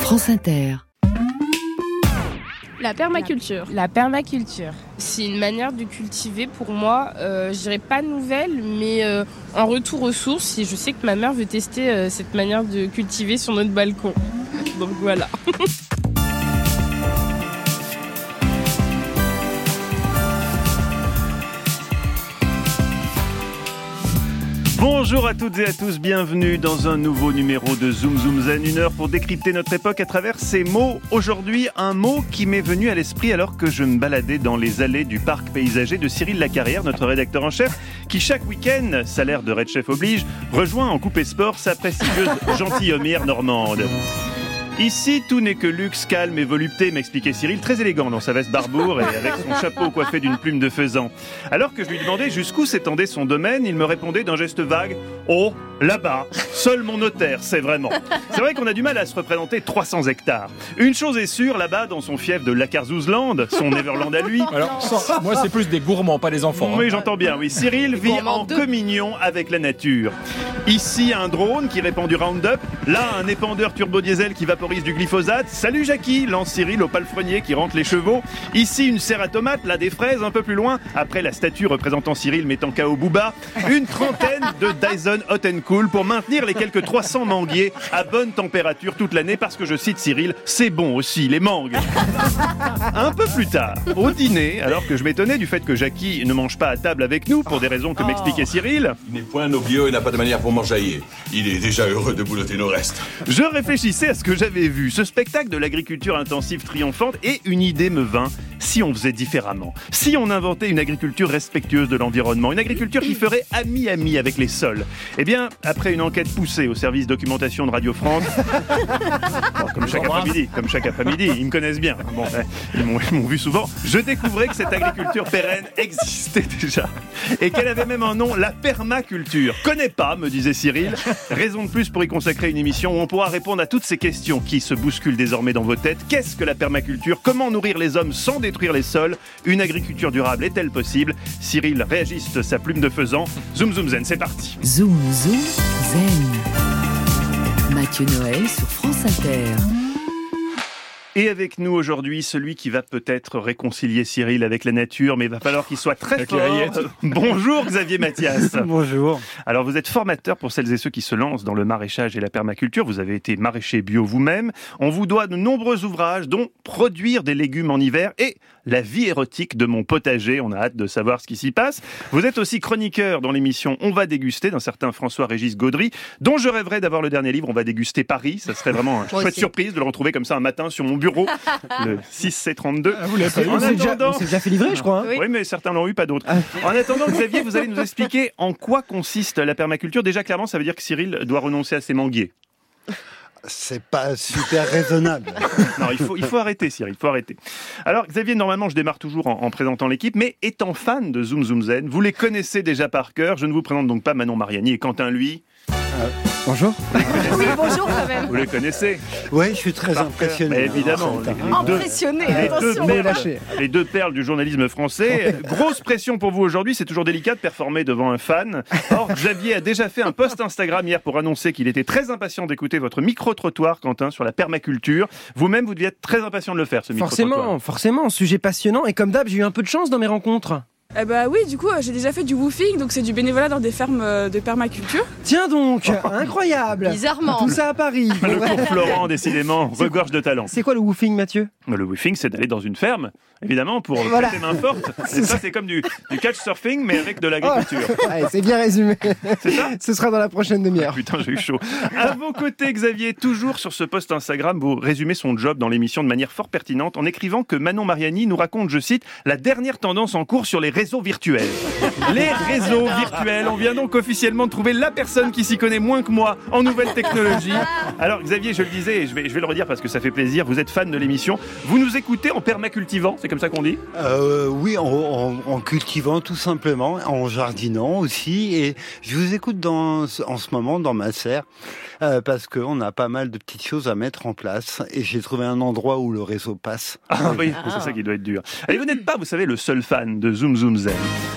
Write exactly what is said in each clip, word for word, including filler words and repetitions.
France Inter. La permaculture. La permaculture. C'est une manière de cultiver pour moi, euh, je dirais pas nouvelle, mais euh, en retour aux sources. Et je sais que ma mère veut tester euh, cette manière de cultiver sur notre balcon. Donc voilà. Bonjour à toutes et à tous, bienvenue dans un nouveau numéro de Zoom Zoom Zen, une heure pour décrypter notre époque à travers ces mots. Aujourd'hui, un mot qui m'est venu à l'esprit alors que je me baladais dans les allées du parc paysager de Cyril Lacarrière, notre rédacteur en chef, qui chaque week-end, salaire de Red Chef oblige, rejoint en coupé sport sa prestigieuse gentilhommière normande. Ici, tout n'est que luxe, calme et volupté, m'expliquait Cyril, très élégant dans sa veste Barbour et avec son chapeau coiffé d'une plume de faisan. Alors que je lui demandais jusqu'où s'étendait son domaine, il me répondait d'un geste vague « Oh, là-bas, seul mon notaire, c'est vraiment ». C'est vrai qu'on a du mal à se représenter trois cents hectares. Une chose est sûre, là-bas, dans son fief de Lacarzousland, son Neverland à lui... Alors, ça, moi, c'est plus des gourmands, pas des enfants. Oui, hein. j'entends bien, oui. Cyril vit en communion avec la nature. Ici, un drone qui répand du Roundup. Là, un épandeur turbo-diesel qui vaporise du glyphosate. Salut Jackie, lance Cyril au palefrenier qui rentre les chevaux. Ici, une serre à tomates, là des fraises un peu plus loin. Après la statue représentant Cyril mettant K O Booba. Une trentaine de Dyson Hot and Cool pour maintenir les quelques trois cents manguiers à bonne température toute l'année parce que, je cite Cyril, c'est bon aussi, les mangues. Un peu plus tard, au dîner, alors que je m'étonnais du fait que Jackie ne mange pas à table avec nous pour des raisons que m'expliquait Cyril. Il n'est point nos bio et n'a pas de manière pour m'enjailler. Il est déjà heureux de boulotter nos restes. Je réfléchissais à ce que j'avais vu, ce spectacle de l'agriculture intensive triomphante, et une idée me vint. Si on faisait différemment, si on inventait une agriculture respectueuse de l'environnement, une agriculture qui ferait ami-ami avec les sols. Eh bien, après une enquête poussée au service documentation de Radio France, bon, comme chaque après-midi, comme chaque après-midi, ils me connaissent bien, bon, ils m'ont, ils m'ont vu souvent, je découvrais que cette agriculture pérenne existait déjà, et qu'elle avait même un nom, la permaculture. Connais pas, me disait Cyril, raison de plus pour y consacrer une émission où on pourra répondre à toutes ces questions qui se bousculent désormais dans vos têtes. Qu'est-ce que la permaculture ? Comment nourrir les hommes sans détruire les sols ? Une agriculture durable est-elle possible ? Cyril réagiste sa plume de faisan. Zoom Zoom Zen, c'est parti. Zoom Zoom Zen. Mathieu Noël sur France Inter. Et avec nous aujourd'hui, celui qui va peut-être réconcilier Cyril avec la nature, mais il va falloir qu'il soit très avec fort. Bonjour Xavier Mathias. Bonjour. Alors vous êtes formateur pour celles et ceux qui se lancent dans le maraîchage et la permaculture. Vous avez été maraîcher bio vous-même. On vous doit de nombreux ouvrages, dont Produire des légumes en hiver et La vie érotique de mon potager. On a hâte de savoir ce qui s'y passe. Vous êtes aussi chroniqueur dans l'émission On va déguster d'un certain François-Régis Gaudry, dont je rêverais d'avoir le dernier livre. On va déguster Paris. Ça serait vraiment une chouette surprise de le retrouver comme ça un matin sur mon bureau. Le six C trente-deux. Ah, vous l'avez pas eu, en c'est déjà, attendant... c'est déjà fait livrer, je crois. Hein. Oui. oui, mais certains l'ont eu, pas d'autres. En attendant, Xavier, vous allez nous expliquer en quoi consiste la permaculture. Déjà, clairement, ça veut dire que Cyril doit renoncer à ses manguiers. C'est pas super raisonnable. Non, il faut, il faut arrêter, Cyril, il faut arrêter. Alors, Xavier, normalement, je démarre toujours en, en présentant l'équipe, mais étant fan de Zoom Zoom Zen, vous les connaissez déjà par cœur. Je ne vous présente donc pas Manon Mariani et Quentin, lui. Euh, bonjour. Oui, bonjour quand même. Vous les connaissez. Oui, je suis très Par impressionné. cœur. Mais évidemment. Les, les deux, Impressionné, les, deux attention. perles, les deux perles du journalisme français. Grosse pression pour vous aujourd'hui, c'est toujours délicat de performer devant un fan. Or, Xavier a déjà fait un post Instagram hier pour annoncer qu'il était très impatient d'écouter votre micro-trottoir, Quentin, sur la permaculture. Vous-même, vous deviez être très impatient de le faire, ce micro-trottoir. Forcément, forcément, sujet passionnant. Et comme d'hab, j'ai eu un peu de chance dans mes rencontres. Eh bah oui, du coup, j'ai déjà fait du woofing, donc c'est du bénévolat dans des fermes de permaculture. Tiens donc, incroyable. Bizarrement. Tout ça à Paris. Le cours Florent, décidément, regorge de talent. C'est quoi le woofing, Mathieu ? Le woofing, c'est d'aller dans une ferme, évidemment, pour Voilà. prêter main forte. Et ça, c'est comme du, du catch surfing, mais avec de l'agriculture. Oh, allez, c'est bien résumé. C'est ça ? Ce sera dans la prochaine demi-heure. Ah, putain, j'ai eu chaud. À vos côtés, Xavier, toujours sur ce post Instagram, vous résumez son job dans l'émission de manière fort pertinente en écrivant que Manon Mariani nous raconte, je cite, la dernière tendance en cours sur les réseaux virtuels. Les réseaux virtuels. On vient donc officiellement de trouver la personne qui s'y connaît moins que moi en nouvelles technologies. Alors, Xavier, je le disais, et je vais, je vais le redire parce que ça fait plaisir, vous êtes fan de l'émission. Vous nous écoutez en permacultivant, c'est comme ça qu'on dit ? Euh, oui, en, en, en cultivant tout simplement, en jardinant aussi. Et je vous écoute dans, en ce moment dans ma serre euh, parce qu'on a pas mal de petites choses à mettre en place. Et j'ai trouvé un endroit où le réseau passe. Ah oui, c'est ça qui doit être dur. Allez, vous n'êtes pas, vous savez, le seul fan de Zoom Zoom Zen. En ce moment,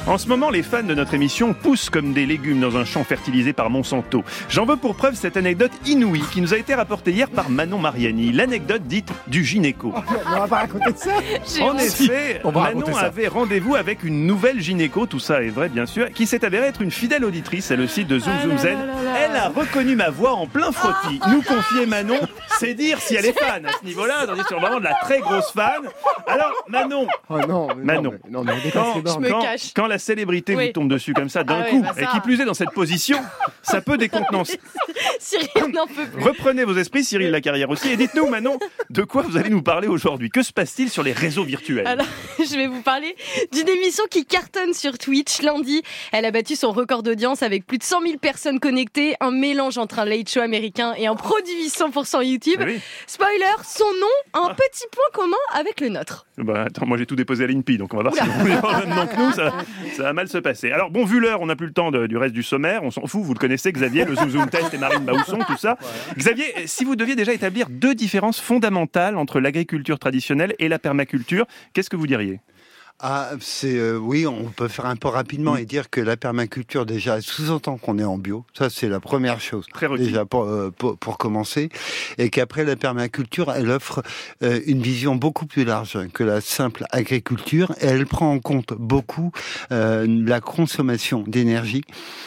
les fans de notre émission poussent comme des légumes dans un champ fertilisé par Monsanto. J'en veux pour preuve cette anecdote inouïe qui nous a été rapportée hier par Manon Mariani. L'anecdote dite du gynéco. On va pas raconter ça. En effet, On va Manon raconter ça. avait rendez-vous avec une nouvelle gynéco, tout ça est vrai bien sûr, qui s'est avérée être une fidèle auditrice, c'est le site de Zoom Zoom Zen. Elle a reconnu ma voix en plein frottis. Nous confier Manon, c'est dire si elle est fan à ce niveau-là, tandis que c'est vraiment de la très grosse fan. Alors Manon, Oh non, mais Manon. non, mais, non, mais on dépasse quand, les bornes. me quand- cache. quand la célébrité Oui. vous tombe dessus comme ça d'un Ah oui, coup, bah ça. et qui plus est dans cette position, ça peut décontenancer. Cyril n'en peut plus. Reprenez vos esprits, Cyril Lacarrière aussi, et dites-nous Manon, de quoi vous allez nous parler aujourd'hui? Que se passe-t-il sur les réseaux virtuels? Alors, je vais vous parler d'une émission qui cartonne sur Twitch. Lundi, elle a battu son record d'audience avec plus de cent mille personnes connectées, un mélange entre un late show américain et un produit cent pour cent YouTube. Ah oui. Spoiler, son nom a un petit point commun avec le nôtre. Bah attends, moi j'ai tout déposé à l'I N P I, donc on va voir si on est dans le même nom que nous, ça, ça va mal se passer. Alors bon, vu l'heure, on n'a plus le temps de- du reste du sommaire, on s'en fout, vous le connaissez, Xavier, le Zoom Zoom Test et Marine Baousson, tout ça. Xavier, si vous deviez déjà établir deux différences fondamentales entre l'agriculture traditionnelle et la permaculture, qu'est-ce que vous diriez? Ah, c'est euh, oui, on peut faire un peu rapidement et dire que la permaculture déjà sous-entend qu'on est en bio. Ça, c'est la première chose. Très requis. Déjà pour, euh, pour pour commencer, et qu'après la permaculture, elle offre euh, une vision beaucoup plus large que la simple agriculture. Et elle prend en compte beaucoup euh, la consommation d'énergie.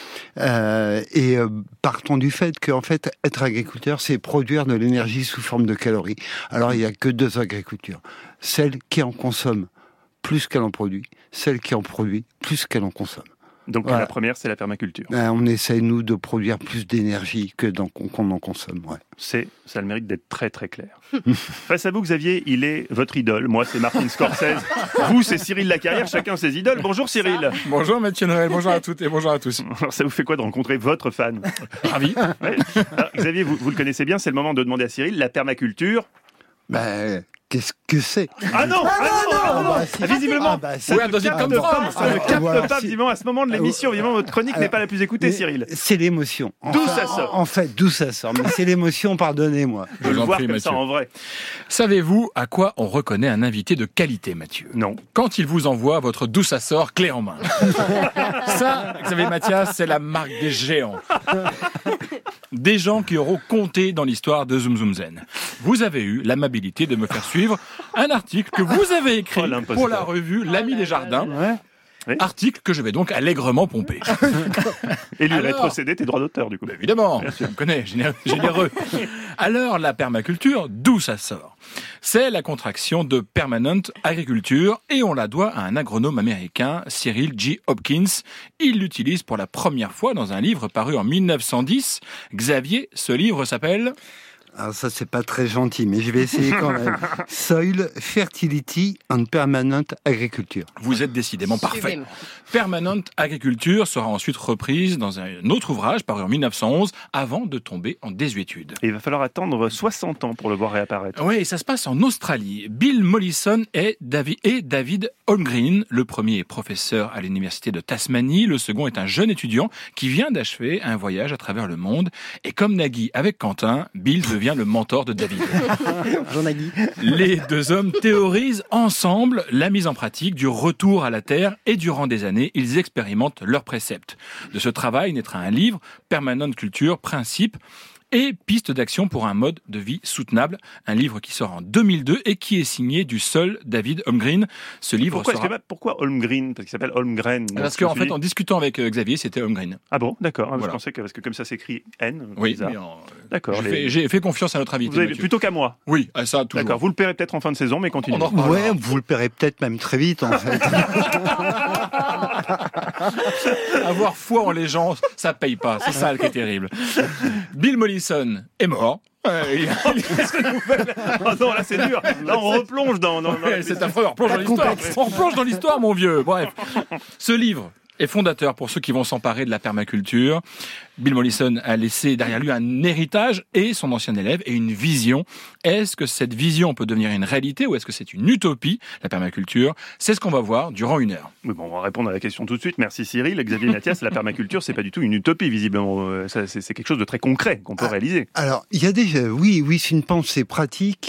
Euh, et euh, partons du fait qu'en fait, être agriculteur, c'est produire de l'énergie sous forme de calories. Alors, il n'y a que deux agricultures. Celle qui en consomme plus qu'elle en produit, celle qui en produit plus qu'elle en consomme. Donc Voilà. la première, c'est la permaculture. Euh, on essaye, nous, de produire plus d'énergie que dans- qu'on en consomme. Ouais. C'est, ça a le mérite d'être très très clair. Face à vous, Xavier, il est votre idole. Moi, c'est Martin Scorsese. Vous, c'est Cyril Lacarrière. Chacun ses idoles. Bonjour Cyril. Bonjour Mathieu Noël, bonjour à toutes et bonjour à tous. Alors, ça vous fait quoi de rencontrer votre fan? Ravi. Ouais. Alors, Xavier, vous, vous le connaissez bien. C'est le moment de demander à Cyril la permaculture. Ben, qu'est-ce que c'est? Ah non, ah non, Ah, non, non. bah, si. Ah, visiblement, Ah, bah, ça Oui, ne un deuxième capte comme pas, femme. ça ne Ah, capte voilà, pas, si. visiblement, à ce moment de l'émission, visiblement, votre chronique n'est pas la plus écoutée, Mais Cyril. C'est l'émotion. D'où Enfin, ça sort En fait, d'où ça sort. Mais c'est l'émotion, pardonnez-moi. Je veux vous le en voir prie, comme ça Mathieu. en vrai. Savez-vous à quoi on reconnaît un invité de qualité, Mathieu? Non. Quand il vous envoie votre douce à sort clé en main. Ça, Xavier Mathias, c'est la marque des géants. Des gens qui auront compté dans l'histoire de Zoom Zoom Zen. Vous avez eu l'amabilité de me faire suivre un article que vous avez écrit Oh, l'imposteur. pour la revue L'Ami des Jardins. Ouais. Oui. Article que je vais donc allègrement pomper. Et lui Alors rétrocéder tes droits d'auteur, du coup. Bah, évidemment, on me connaît, généreux. généreux. Alors, la permaculture, d'où ça sort? C'est la contraction de Permanent Agriculture et on la doit à un agronome américain, Cyril G. Hopkins. Il l'utilise pour la première fois dans un livre paru en mille neuf cent dix. Xavier, ce livre s'appelle... Alors ça, c'est pas très gentil, mais je vais essayer quand même. Soil Fertility and Permanent Agriculture. Vous êtes décidément parfait. Sublime. Permanent Agriculture sera ensuite reprise dans un autre ouvrage paru en mille neuf cent onze avant de tomber en désuétude. Et il va falloir attendre soixante ans pour le voir réapparaître. Oui, ça se passe en Australie. Bill Mollison et David, et David Holmgren. Le premier est professeur à l'université de Tasmanie. Le second est un jeune étudiant qui vient d'achever un voyage à travers le monde. Et comme Nagui avec Quentin, Bill devient le mentor de David. J'en ai dit. Les deux hommes théorisent ensemble la mise en pratique du retour à la Terre et durant des années, ils expérimentent leurs préceptes. De ce travail naîtra un livre, Permanent Culture, Principes et pistes d'action pour un mode de vie soutenable. Un livre qui sort en deux mille deux et qui est signé du seul David Holmgren. Ce livre Pourquoi, sera... est-ce que- pourquoi Holmgren? Parce qu'il s'appelle Holmgren. donc Parce je me qu'en suis fait, dit- en discutant avec euh, Xavier, c'était Holmgren. Ah bon, d'accord. Ah, Voilà. Je pensais que, parce que comme ça s'écrit N. Oui, bizarre. mais en- D'accord. j'ai les- fait, j'ai fait confiance à notre invité. Vous avez Mathieu. plutôt qu'à moi. Oui, à ça, toujours. D'accord. Vous le paierez peut-être en fin de saison, mais continuez. On en reparlera. Ouais, vous le paierez peut-être même très vite, en fait. Avoir foi en les gens, ça paye pas. C'est ça qui est terrible. Bill Mollison est mort. Euh, il- Oh non, là c'est dur. Là on replonge dans. dans, dans- Ouais, c'est affreux, on replonge dans Pas de l'histoire. complexe. On replonge dans l'histoire, mon vieux. Bref. Ce livre est fondateur pour ceux qui vont s'emparer de la permaculture. Bill Mollison a laissé derrière lui un héritage et son ancien élève et une vision. Est-ce que cette vision peut devenir une réalité ou est-ce que c'est une utopie, la permaculture? C'est ce qu'on va voir durant une heure. Oui, bon, on va répondre à la question tout de suite. Merci Cyril. Xavier Mathias, la permaculture, c'est pas du tout une utopie, visiblement. Euh, ça, C'est c'est quelque chose de très concret qu'on peut Ah. réaliser. Alors, il y a déjà, oui, oui, c'est une pensée pratique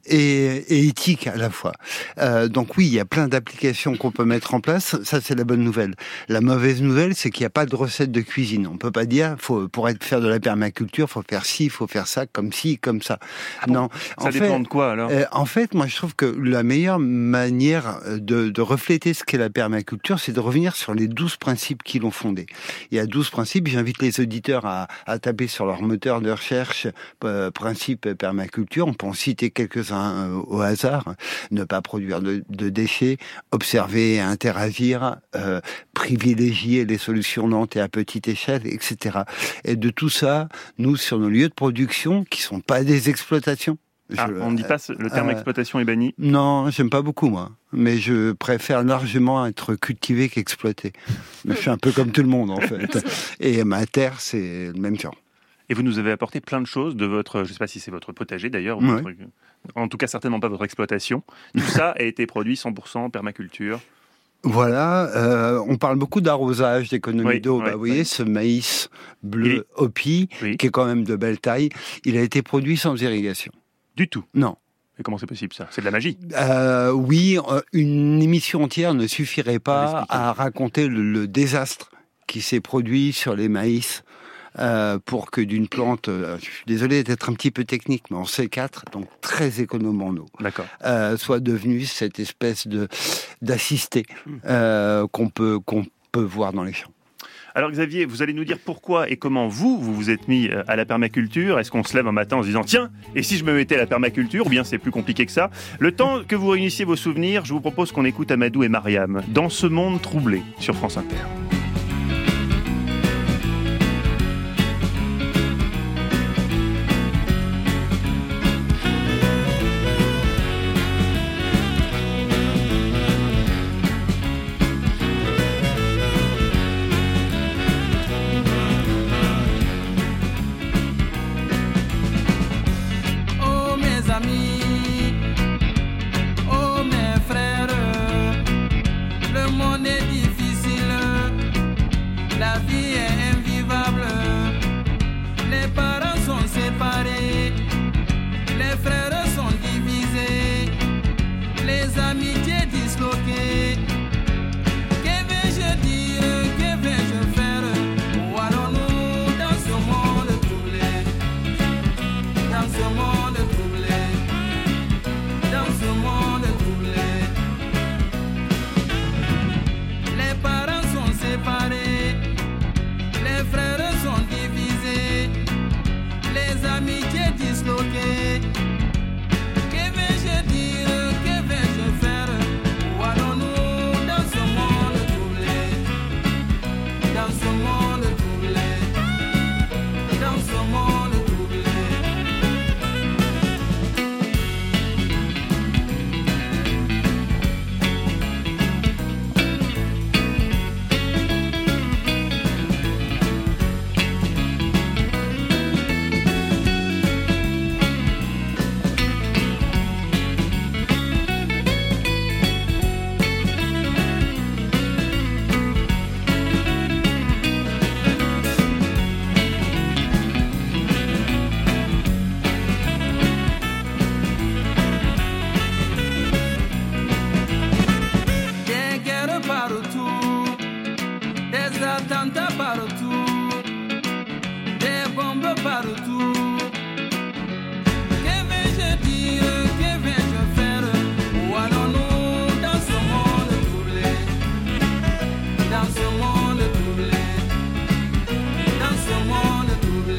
et, et éthique à la fois. Euh, donc oui, il y a plein d'applications qu'on peut mettre en place. Ça, c'est la bonne nouvelle. La mauvaise nouvelle, c'est qu'il n'y a pas de recette de cuisine. On peut pas dire, faut, pour être, faire de la permaculture, faut faire ci, faut faire ça, comme ci, comme ça. Ah bon, non. Ça en dépend fait, de quoi, alors? euh, En fait, moi, je trouve que la meilleure manière de, de refléter ce qu'est la permaculture, c'est de revenir sur les douze principes qui l'ont fondée. Il y a douze principes. J'invite les auditeurs à, à taper sur leur moteur de recherche euh, principes permaculture. On peut en citer quelques-uns euh, au hasard. Ne pas produire de, de déchets, observer et interagir, euh, privilégier les solutions lentes et à petite échelle, et cetera. Et de tout ça, nous, sur nos lieux de production, qui sont pas des exploitations. Ah, Je, on ne dit pas le terme euh, exploitation est banni? Non, j'aime pas beaucoup, moi. Mais je préfère largement être cultivé qu'exploité. Mais je suis un peu comme tout le monde, en fait. Et ma terre, c'est le même genre. Et vous nous avez apporté plein de choses de votre, je ne sais pas si c'est votre potager d'ailleurs, ou Ouais. votre- en tout cas certainement pas votre exploitation. Tout ça a été produit cent pour cent permaculture. Voilà, euh, on parle beaucoup d'arrosage, d'économie Oui, d'eau. oui, bah, vous voyez, oui. ce maïs bleu Et- Hopi, Oui. qui est quand même de belle taille, il a été produit sans irrigation. Du tout. Non. Mais comment c'est possible ça? C'est de la magie. Euh, oui, euh, une émission entière ne suffirait pas Allez, expliquez. à raconter le, le désastre qui s'est produit sur les maïs euh, pour que d'une plante, euh, je suis désolé d'être un petit peu technique, mais en C quatre, donc très économe en eau, D'accord. euh, soit devenue cette espèce de d'assisté Hmm. euh, qu'on peut qu'on peut voir dans les champs. Alors Xavier, vous allez nous dire pourquoi et comment vous, vous vous êtes mis à la permaculture. Est-ce qu'on se lève un matin en se disant tiens, et si je me mettais à la permaculture, ou bien c'est plus compliqué que ça? Le temps que vous réunissiez vos souvenirs, je vous propose qu'on écoute Amadou et Mariam dans ce monde troublé sur France Inter. Oh mes amis, oh mes frères, le monde est difficile, la vie est invivable, les parents sont séparés, les frères sont divisés, les amitiés disloquées. Que vais-je dire, que vais-je faire, où allons-nous dans ce monde troublé? Dans ce monde troublé, dans ce monde troublé, les parents sont séparés, les frères sont divisés, les amitiés disloquées. Que vais-je dire, que vais-je faire, où allons-nous dans ce monde troublé, dans ce monde troublé, dans ce monde troublé? Des guerres partout, des attentats partout, des bombes partout. Que vais-je dire, que vais-je faire, où allons-nous dans ce monde troublé, dans ce monde troublé, dans ce monde troublé?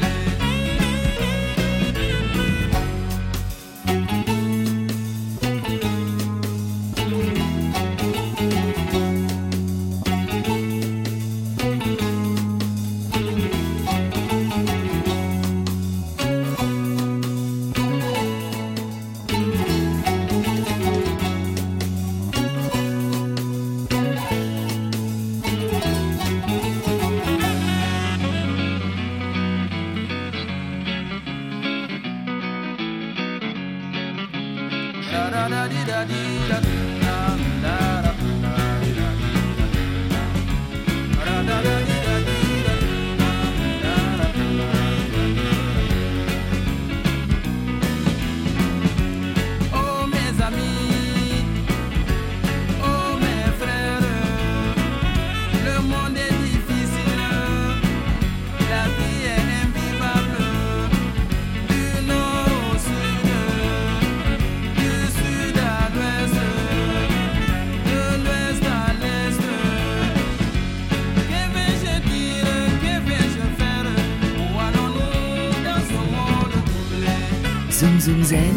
Zoom Zen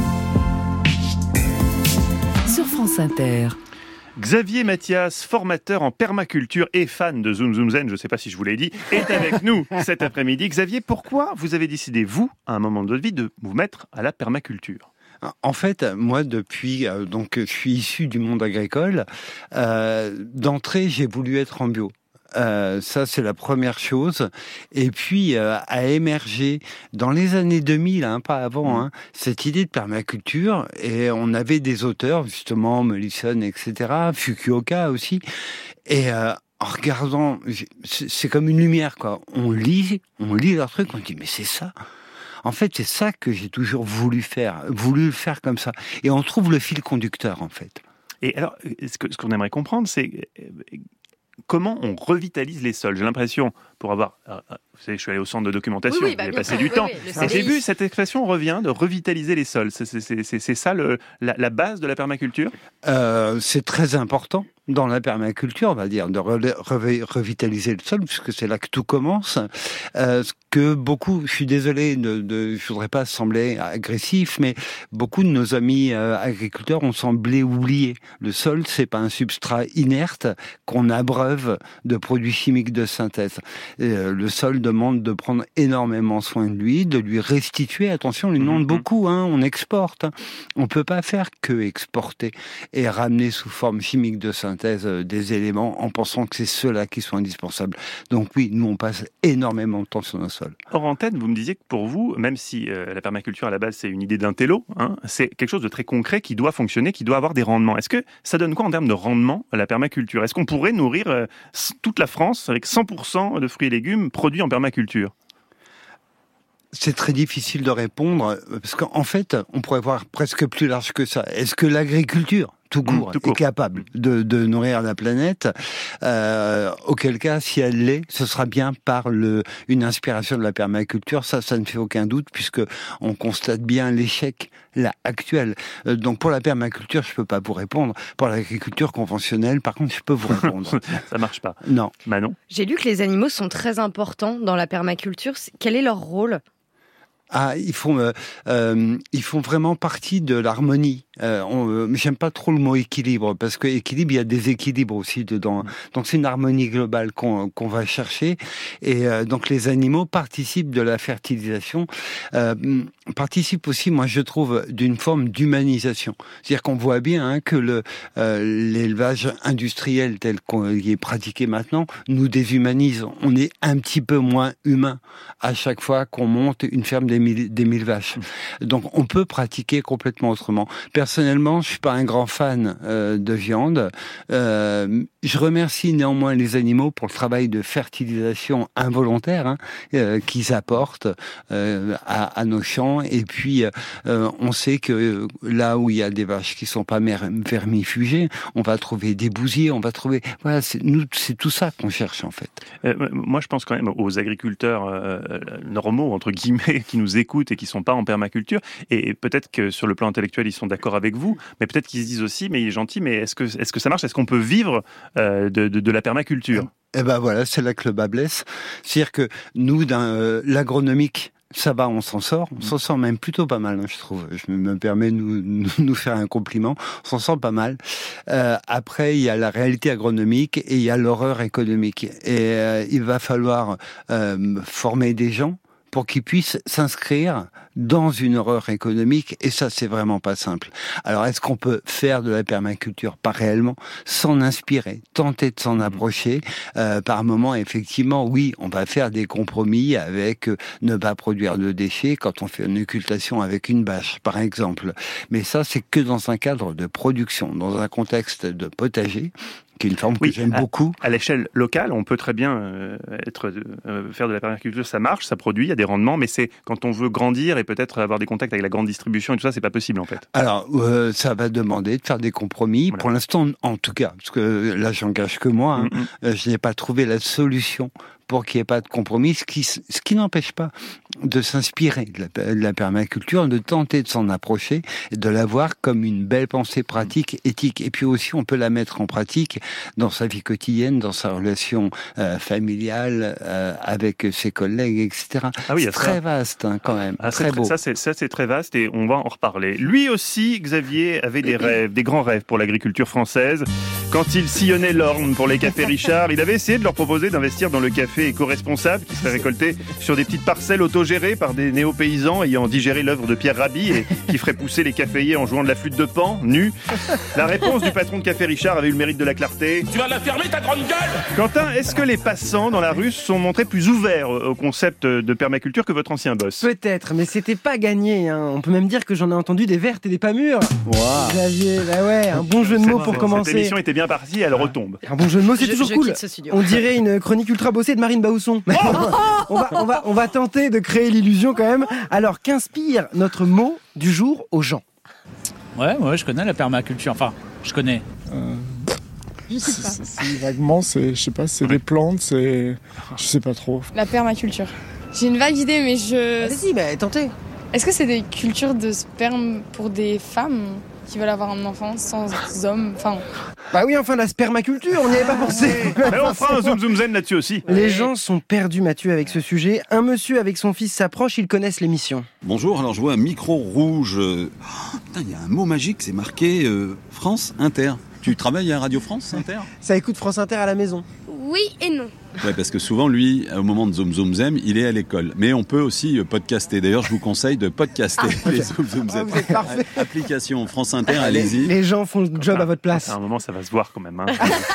sur France Inter. Xavier Mathias, formateur en permaculture et fan de Zoom Zoom Zen, je ne sais pas si je vous l'ai dit, est avec nous cet après-midi. Xavier, pourquoi vous avez décidé, vous, à un moment de votre vie, de vous mettre à la permaculture ? En fait, moi, depuis, euh, donc, je suis issu du monde agricole. Euh, d'entrée, j'ai voulu être en bio. Euh, ça, c'est la première chose. Et puis, euh, a émergé dans les années deux mille, hein, pas avant, hein, cette idée de permaculture. Et on avait des auteurs, justement, Mollison, et cetera, Fukuoka aussi. Et euh, en regardant, c'est comme une lumière, quoi. On lit, on lit leur truc, on dit, mais c'est ça. En fait, c'est ça que j'ai toujours voulu faire, voulu faire comme ça. Et on trouve le fil conducteur, en fait. Et alors, ce que, ce qu'on aimerait comprendre, c'est comment on revitalise les sols. J'ai l'impression, pour avoir... Vous savez, je suis allé au centre de documentation, oui, oui, bah, j'ai bien passé sûr, du oui, temps. oui, Et j'ai vu, cette expression revient de revitaliser les sols. C'est, c'est, c'est, c'est ça le, la, la base de la permaculture ? euh, C'est très important dans la permaculture, on va dire, de re- re- revitaliser le sol, puisque c'est là que tout commence. Euh, ce que beaucoup, je suis désolé, de, de, je voudrais pas sembler agressif, mais beaucoup de nos amis euh, agriculteurs ont semblé oublier. Le sol, c'est pas un substrat inerte qu'on abreuve de produits chimiques de synthèse. Et, euh, le sol demande de prendre énormément soin de lui, de lui restituer. Attention, on lui demande beaucoup, hein, on exporte. Hein. On peut pas faire que exporter et ramener sous forme chimique de synthèse des éléments en pensant que c'est ceux-là qui sont indispensables. Donc oui, nous on passe énormément de temps sur nos sols. Hors antenne, vous me disiez que pour vous, même si euh, la permaculture à la base c'est une idée d'intello, hein, c'est quelque chose de très concret qui doit fonctionner, qui doit avoir des rendements. Est-ce que ça donne quoi en termes de rendement la permaculture ? Est-ce qu'on pourrait nourrir euh, toute la France avec cent pour cent de fruits et légumes produits en permaculture ? C'est très difficile de répondre, parce qu'en fait, on pourrait voir presque plus large que ça. Est-ce que l'agriculture, tout court, mmh, tout court. est capable de, de nourrir la planète ? euh, Auquel cas, si elle l'est, ce sera bien par le, une inspiration de la permaculture. Ça, ça ne fait aucun doute, puisque on constate bien l'échec là actuel. Euh, donc pour la permaculture, je peux pas vous répondre. Pour l'agriculture conventionnelle, par contre, je peux vous répondre. Ça marche pas. Non. Manon ? J'ai lu que les animaux sont très importants dans la permaculture. Quel est leur rôle ? Ah, ils font, euh, euh, ils font vraiment partie de l'harmonie. Euh, on, euh, j'aime pas trop le mot équilibre, parce que équilibre, il y a des équilibres aussi dedans. Donc c'est une harmonie globale qu'on, qu'on va chercher. Et euh, donc les animaux participent de la fertilisation, euh, participent aussi, moi je trouve, d'une forme d'humanisation. C'est-à-dire qu'on voit bien hein, que le, euh, l'élevage industriel tel qu'il est pratiqué maintenant nous déshumanise. On est un petit peu moins humain à chaque fois qu'on monte une ferme des mille, des mille vaches. Donc on peut pratiquer complètement autrement. Personnellement, je suis pas un grand fan euh, de viande. Euh, je remercie néanmoins les animaux pour le travail de fertilisation involontaire hein, euh, qu'ils apportent euh, à, à nos champs. Et puis, euh, on sait que là où il y a des vaches qui sont pas vermifugées, on va trouver des bousiers, on va trouver... Voilà, c'est, nous, c'est tout ça qu'on cherche en fait. Euh, moi, je pense quand même aux agriculteurs euh, normaux, entre guillemets, qui nous écoutent et qui sont pas en permaculture. Et peut-être que sur le plan intellectuel, ils sont d'accord avec vous, mais peut-être qu'ils se disent aussi, mais il est gentil, mais est-ce que, est-ce que ça marche ? Est-ce qu'on peut vivre euh, de, de, de la permaculture ? Eh ben voilà, c'est là que le bas blesse. C'est-à-dire que nous, dans euh, l'agronomique, ça va, on s'en sort. On s'en sort même plutôt pas mal, hein, je trouve. Je me permets de nous, nous, nous faire un compliment. On s'en sort pas mal. Euh, après, il y a la réalité agronomique et il y a l'horreur économique. Et euh, il va falloir euh, former des gens pour qu'ils puissent s'inscrire dans une horreur économique, et ça, c'est vraiment pas simple. Alors, est-ce qu'on peut faire de la permaculture? Pas réellement, s'en inspirer, tenter de s'en approcher. Euh, par moment, effectivement, oui, on va faire des compromis avec euh, ne pas produire de déchets quand on fait une occultation avec une bâche, par exemple. Mais ça, c'est que dans un cadre de production, dans un contexte de potager, qui est une forme oui, que j'aime à, beaucoup. À l'échelle locale, on peut très bien euh, être, euh, faire de la permaculture, ça marche, ça produit, il y a des rendements, mais c'est quand on veut grandir et peut-être avoir des contacts avec la grande distribution et tout ça, c'est pas possible en fait. Alors, euh, ça va demander de faire des compromis. Voilà. Pour l'instant, en tout cas, parce que là, j'engage que moi, hein, mm-hmm. euh, je n'ai pas trouvé la solution pour qu'il n'y ait pas de compromis, ce qui, ce qui n'empêche pas de s'inspirer de la, de la permaculture, de tenter de s'en approcher, et de la voir comme une belle pensée pratique, éthique. Et puis aussi, on peut la mettre en pratique dans sa vie quotidienne, dans sa relation euh, familiale, euh, avec ses collègues, et cetera. Ah oui, c'est très ça. vaste, hein, quand même. Ah, très beau. Ça c'est, ça, c'est très vaste et on va en reparler. Lui aussi, Xavier, avait des rêves, des grands rêves pour l'agriculture française. Quand il sillonnait l'Orne pour les cafés Richard, il avait essayé de leur proposer d'investir dans le café éco-responsable qui serait récolté sur des petites parcelles autogérées par des néo-paysans ayant digéré l'œuvre de Pierre Rabhi et qui ferait pousser les caféiers en jouant de la flûte de Pan, nus. La réponse du patron de Café Richard avait eu le mérite de la clarté. Tu vas la fermer ta grande gueule! Quentin, est-ce que les passants dans la rue se sont montrés plus ouverts au concept de permaculture que votre ancien boss? Peut-être, mais c'était pas gagné. Hein. On peut même dire que j'en ai entendu des vertes et des pas mûres. Wow. Xavier, bah ouais, un bon jeu de mots pour Cette commencer. émission était bien partie, elle retombe. Un bon jeu de mots, c'est Je- toujours je cool. quitte ce studio. On dirait une chronique ultra bossée de Marine Bausson. on, va, on, va, on va tenter de créer l'illusion quand même. Alors, qu'inspire notre mot du jour aux gens? Ouais, ouais, je connais la permaculture. Enfin, je connais. Euh, Je sais pas. c'est- c'est vaguement, c'est, je sais pas, c'est des plantes, c'est, je sais pas trop. La permaculture. J'ai une vague idée, mais je. Vas-y, bah tentez. Est-ce que c'est des cultures de sperme pour des femmes qui veulent avoir un enfant sans hommes? Enfin, Bah oui, enfin, la spermaculture, on n'y avait pas pensé. Mais on fera un zoom zoom zen là-dessus aussi. Les gens sont perdus, Mathieu, avec ce sujet. Un monsieur avec son fils s'approche, ils connaissent l'émission. Bonjour, alors je vois un micro rouge. Euh, oh, putain, il y a un mot magique, c'est marqué euh, France Inter. Tu travailles à Radio France Inter? Ça écoute France Inter à la maison. Oui et non. Ouais, parce que souvent, lui, au moment de Zoom Zoom Zem, il est à l'école. Mais on peut aussi euh, podcaster. D'ailleurs, je vous conseille de podcaster les Zoom Zoom Zem. vous êtes parfait. Application France Inter, allez-y. Les gens font le job à votre place. À un moment, ça va se voir quand même. Hein.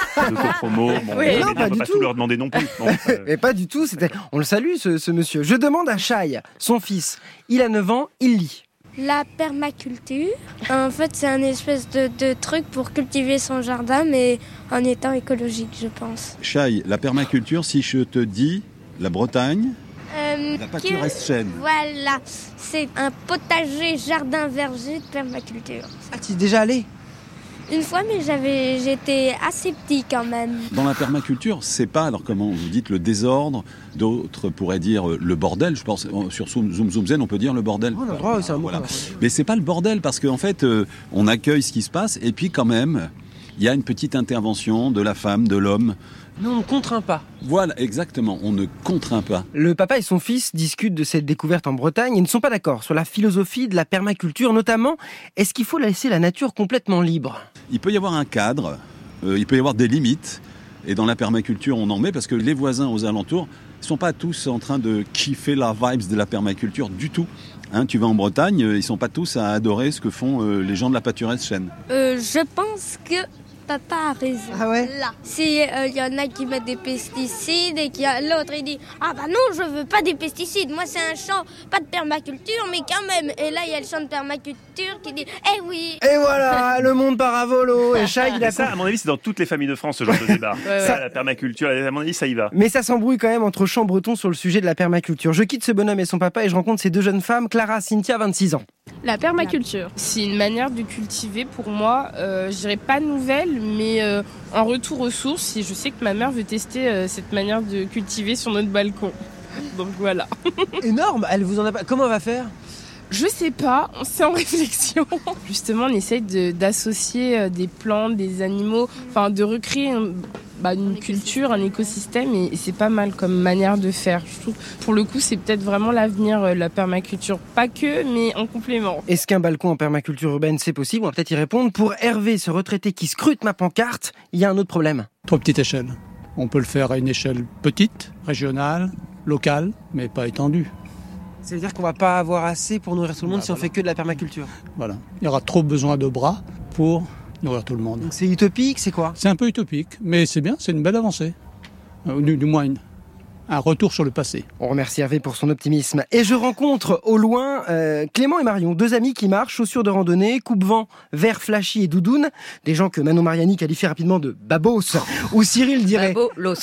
Promo, bon, Oui, les non, médias, pas on peut du pas tout. tout leur demander non plus. Bon, euh, Mais pas du tout, c'était... on le salue ce, ce monsieur. Je demande à Shai, son fils. Il a neuf ans, il lit. La permaculture, en fait, c'est un espèce de, de truc pour cultiver son jardin, mais en étant écologique, je pense. Chai, la permaculture, si je te dis la Bretagne, Euh, la que- pâturesse chêne. Voilà, c'est un potager jardin verger de permaculture. Ah, tu es déjà allé? Une fois, mais j'avais, j'étais assez petit quand même. Dans la permaculture, c'est pas, alors comment vous dites, le désordre, d'autres pourraient dire euh, le bordel, je pense, euh, sur Zoom Zoom Zoom Zen, on peut dire le bordel. Oh, on a le droit, c'est un mot. Voilà. Mais c'est pas le bordel, parce qu'en fait, euh, on accueille ce qui se passe, et puis quand même, il y a une petite intervention de la femme, de l'homme. Non, on ne contraint pas. Voilà, exactement, on ne contraint pas. Le papa et son fils discutent de cette découverte en Bretagne et ne sont pas d'accord sur la philosophie de la permaculture, notamment, est-ce qu'il faut laisser la nature complètement libre? Il peut y avoir un cadre, euh, il peut y avoir des limites, et dans la permaculture, on en met, parce que les voisins aux alentours ne sont pas tous en train de kiffer la vibes de la permaculture du tout. Hein, tu vas en Bretagne, euh, ils sont pas tous à adorer ce que font euh, les gens de la pâturesse chêne. Euh, je pense que papa a raison. Ah ouais? Là, si il y en a qui mettent des pesticides et qu'il y a l'autre il dit ah bah non je veux pas des pesticides, moi c'est un champ pas de permaculture mais quand même. Et là il y a le champ de permaculture qui dit eh oui. Et voilà, le monde part à volo. Et Shai, il a ça, à mon avis, c'est dans toutes les familles de France ce genre de débat. ouais. Ça, la permaculture, à mon avis, ça y va. Mais ça s'embrouille quand même entre champs bretons sur le sujet de la permaculture. Je quitte ce bonhomme et son papa et je rencontre ces deux jeunes femmes, Clara, Cynthia, vingt-six ans. la permaculture, c'est une manière de cultiver pour moi, euh, je dirais pas nouvelle, mais euh, en retour aux sources. Et je sais que ma mère veut tester euh, cette manière de cultiver sur notre balcon. Donc voilà. Énorme, elle vous en a pas. Comment elle va faire? Je sais pas, c'est en réflexion. Justement, on essaye de, d'associer euh, des plantes, des animaux, enfin de recréer un- bah, une culture, un écosystème, et, et c'est pas mal comme manière de faire. Je trouve, pour le coup, c'est peut-être vraiment l'avenir, euh, la permaculture. Pas que, mais en complément. Est-ce qu'un balcon en permaculture urbaine c'est possible? On va peut-être y répondre. Pour Hervé, ce retraité qui scrute ma pancarte, il y a un autre problème. Trop petite échelle. On peut le faire à une échelle petite, régionale, locale, mais pas étendue. Ça veut dire qu'on va pas avoir assez pour nourrir tout le monde Bah, si on voilà. fait que de la permaculture. Voilà. Il y aura trop besoin de bras pour nourrir tout le monde. Donc c'est utopique, c'est quoi? C'est un peu utopique, mais c'est bien, c'est une belle avancée. Euh, Du, du moins, une- un retour sur le passé. On remercie Hervé pour son optimisme. Et je rencontre au loin euh, Clément et Marion, deux amis qui marchent, chaussures de randonnée, coupe-vent, vert flashy et doudoune. Des gens que Manon Mariani qualifie rapidement de babos, ou Cyril dirait... Babolos.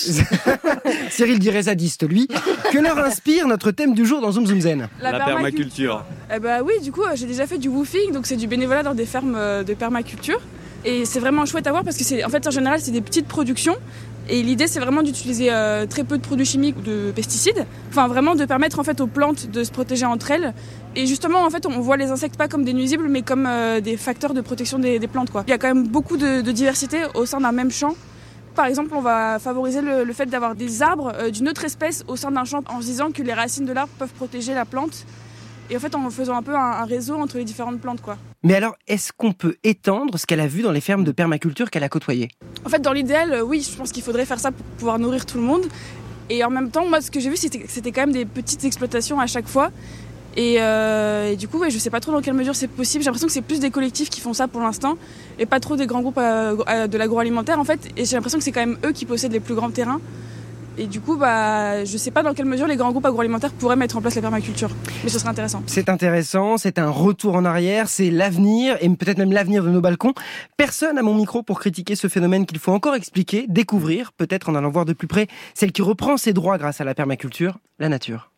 Cyril dirait zadiste, lui. Que leur inspire notre thème du jour dans Zoom Zoom Zen? La, la permaculture. Eh bah oui, du coup, euh, j'ai déjà fait du woofing, donc c'est du bénévolat dans des fermes euh, de permaculture. Et c'est vraiment chouette à voir parce que c'est, en fait, en général, c'est des petites productions. Et l'idée, c'est vraiment d'utiliser euh, très peu de produits chimiques ou de pesticides. Enfin, vraiment de permettre en fait aux plantes de se protéger entre elles. Et justement, en fait, on voit les insectes pas comme des nuisibles, mais comme euh, des facteurs de protection des, des plantes, quoi. Il y a quand même beaucoup de, de diversité au sein d'un même champ. Par exemple, on va favoriser le, le fait d'avoir des arbres euh, d'une autre espèce au sein d'un champ en se disant que les racines de l'arbre peuvent protéger la plante. Et en fait, en faisant un peu un, un réseau entre les différentes plantes, quoi. Mais alors, est-ce qu'on peut étendre ce qu'elle a vu dans les fermes de permaculture qu'elle a côtoyées ? En fait, dans l'idéal, euh, oui, je pense qu'il faudrait faire ça pour pouvoir nourrir tout le monde. Et en même temps, moi, ce que j'ai vu, c'était, c'était quand même des petites exploitations à chaque fois. Et, euh, et du coup, ouais, je sais pas trop dans quelle mesure c'est possible. J'ai l'impression que c'est plus des collectifs qui font ça pour l'instant, et pas trop des grands groupes euh, de l'agroalimentaire, en fait. Et j'ai l'impression que c'est quand même eux qui possèdent les plus grands terrains. Et du coup, bah, je sais pas dans quelle mesure les grands groupes agroalimentaires pourraient mettre en place la permaculture. Mais ce serait intéressant. C'est intéressant, c'est un retour en arrière, c'est l'avenir, et peut-être même l'avenir de nos balcons. Personne à mon micro pour critiquer ce phénomène qu'il faut encore expliquer, découvrir, peut-être en allant voir de plus près celle qui reprend ses droits grâce à la permaculture, la nature.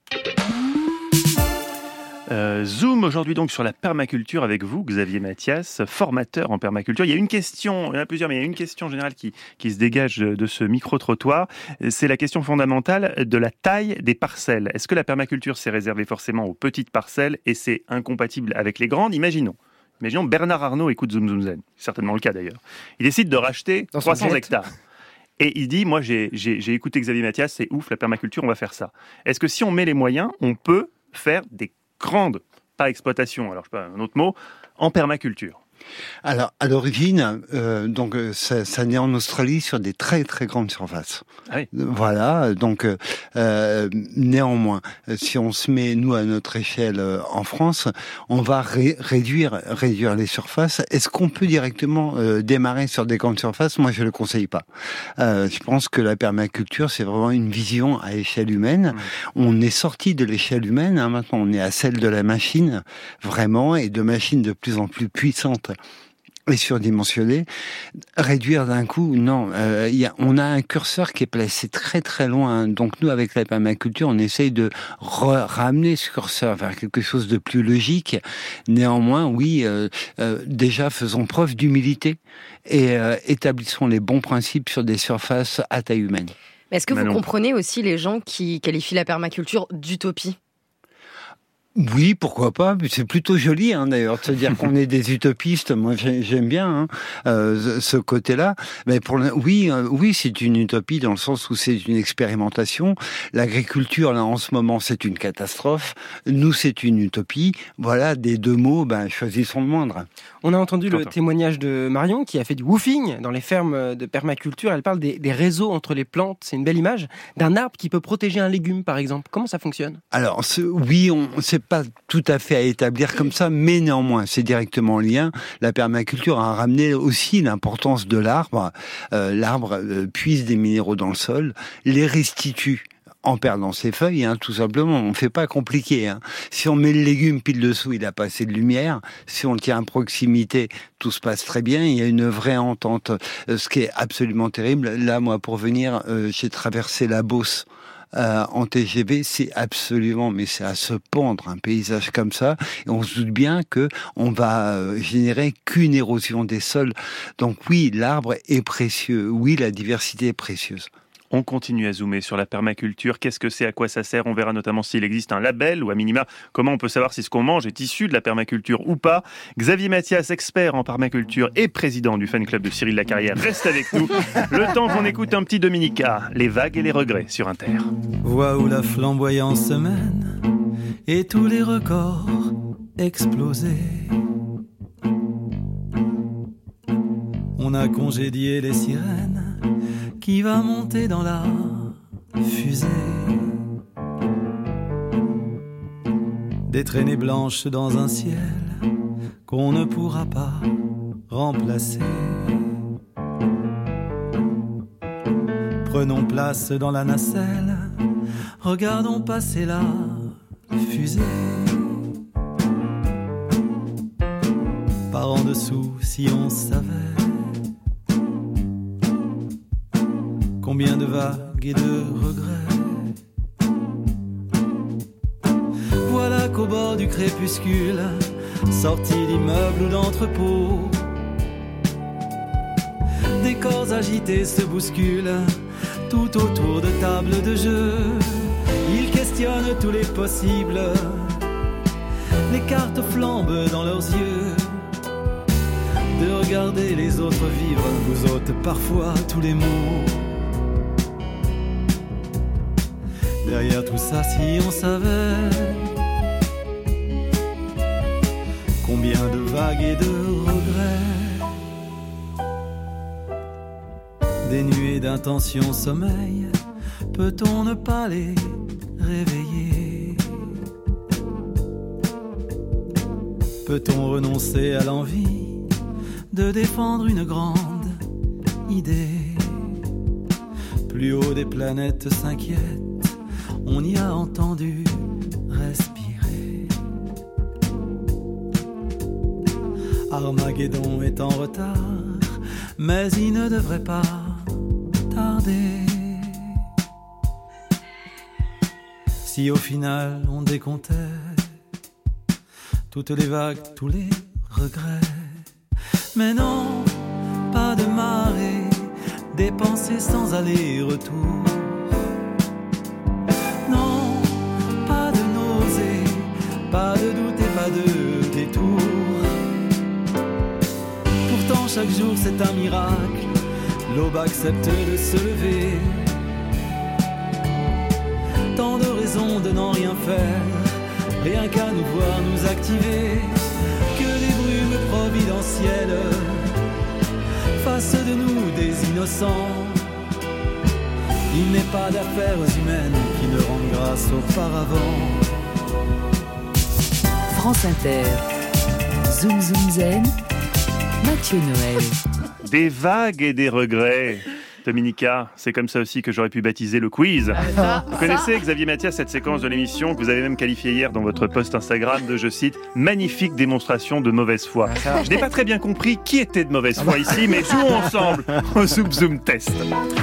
Euh, Zoom aujourd'hui donc sur la permaculture avec vous, Xavier Mathias, formateur en permaculture. Il y a une question, il y en a plusieurs, mais il y a une question générale qui, qui se dégage de ce micro-trottoir. C'est la question fondamentale de la taille des parcelles. Est-ce que la permaculture s'est réservée forcément aux petites parcelles et c'est incompatible avec les grandes ? Imaginons. Imaginons Bernard Arnault écoute Zoom Zoom Zen. C'est certainement le cas d'ailleurs. Il décide de racheter Dans trois cents hectares. Et il dit, moi j'ai, j'ai, j'ai écouté Xavier Mathias, c'est ouf, la permaculture, on va faire ça. Est-ce que si on met les moyens, on peut faire des grande, pas exploitation, alors je sais pas un autre mot, en permaculture? Alors, à l'origine, euh, donc ça, ça naît en Australie sur des très très grandes surfaces. Ah oui. Voilà, donc euh, néanmoins, si on se met nous à notre échelle euh, en France, on va ré- réduire réduire les surfaces. Est-ce qu'on peut directement euh, démarrer sur des grandes surfaces ? Moi, je le conseille pas. Euh, je pense que la permaculture, c'est vraiment une vision à échelle humaine. Mmh. On est sorti de l'échelle humaine, hein, maintenant on est à celle de la machine, vraiment, et de machines de plus en plus puissantes et surdimensionné, réduire d'un coup, non. Euh, y a, on a un curseur qui est placé très très loin. Donc nous, avec la permaculture, on essaye de re- ramener ce curseur vers quelque chose de plus logique. Néanmoins, oui, euh, euh, déjà faisons preuve d'humilité et euh, établissons les bons principes sur des surfaces à taille humaine. Mais est-ce que Manon. vous comprenez aussi les gens qui qualifient la permaculture d'utopie ? Oui, pourquoi pas. C'est plutôt joli, hein, d'ailleurs, de se dire qu'on est des utopistes. Moi, j'aime bien hein, euh, ce côté-là. Mais pour le... oui, euh, oui, c'est une utopie dans le sens où c'est une expérimentation. L'agriculture, là, en ce moment, c'est une catastrophe. Nous, c'est une utopie. Voilà, des deux mots, ben, choisissons le moindre. On a entendu le témoignage de Marion qui a fait du woofing dans les fermes de permaculture. Elle parle des, des réseaux entre les plantes. C'est une belle image d'un arbre qui peut protéger un légume, par exemple. Comment ça fonctionne ? Alors, ce, oui, on, c'est pas tout à fait à établir comme ça, mais néanmoins, c'est directement en lien. La permaculture a ramené aussi l'importance de l'arbre. Euh, l'arbre euh, puise des minéraux dans le sol, les restitue en perdant ses feuilles, hein, tout simplement. On ne fait pas compliqué. Hein. Si on met le légume pile dessous, il n'a pas assez de lumière. Si on le tient à proximité, tout se passe très bien. Il y a une vraie entente, euh, ce qui est absolument terrible. Là, moi, pour venir, euh, j'ai traversé la Beauce. Euh, en T G V, c'est absolument, mais c'est à se pendre un paysage comme ça. Et on se doute bien que on va euh, générer qu'une érosion des sols. Donc oui, l'arbre est précieux. Oui, la diversité est précieuse. On continue à zoomer sur la permaculture. Qu'est-ce que c'est ? À quoi ça sert ? On verra notamment s'il existe un label ou à minima, comment on peut savoir si ce qu'on mange est issu de la permaculture ou pas. Xavier Mathias, expert en permaculture et président du fan club de Cyril Lacarrière, reste avec nous. Le temps qu'on écoute un petit Dominica, les vagues et les regrets sur Inter. Vois où la flamboyance se mène et tous les records explosés. On a congédié les sirènes. Qui va monter dans la fusée? Des traînées blanches dans un ciel qu'on ne pourra pas remplacer. Prenons place dans la nacelle, regardons passer la fusée. Par en dessous, si on savait combien de vagues et de regrets. Voilà qu'au bord du crépuscule, sortis d'immeubles ou d'entrepôts, des corps agités se bousculent tout autour de tables de jeu. Ils questionnent tous les possibles. Les cartes flambent dans leurs yeux. De regarder les autres vivre vous ôte parfois tous les mots. Derrière tout ça, si on savait combien de vagues et de regrets, des nuées d'intention sommeil, peut-on ne pas les réveiller? Peut-on renoncer à l'envie de défendre une grande idée? Plus haut des planètes s'inquiètent, on y a entendu respirer. Armageddon est en retard, mais il ne devrait pas tarder. Si au final on décomptait toutes les vagues, tous les regrets, mais non, pas de marée, dépensée sans aller-retour. Non, pas de nausée, pas de doute et pas de détour. Pourtant chaque jour c'est un miracle, l'aube accepte de se lever. Tant de raisons de n'en rien faire, rien qu'à nous voir nous activer. Que des brumes providentielles fassent de nous des innocents. Il n'est pas d'affaires humaines qui ne rendent grâce auparavant. France Inter, Zoom Zoom Zen, Mathieu Noël. Des vagues et des regrets. Dominica, c'est comme ça aussi que j'aurais pu baptiser le quiz. Ça, vous connaissez, Xavier Mathias, cette séquence de l'émission que vous avez même qualifiée hier dans votre post Instagram de, je cite, magnifique démonstration de mauvaise foi. Je n'ai pas très bien compris qui était de mauvaise foi ici, mais jouons ensemble au Zoom Zoom Test.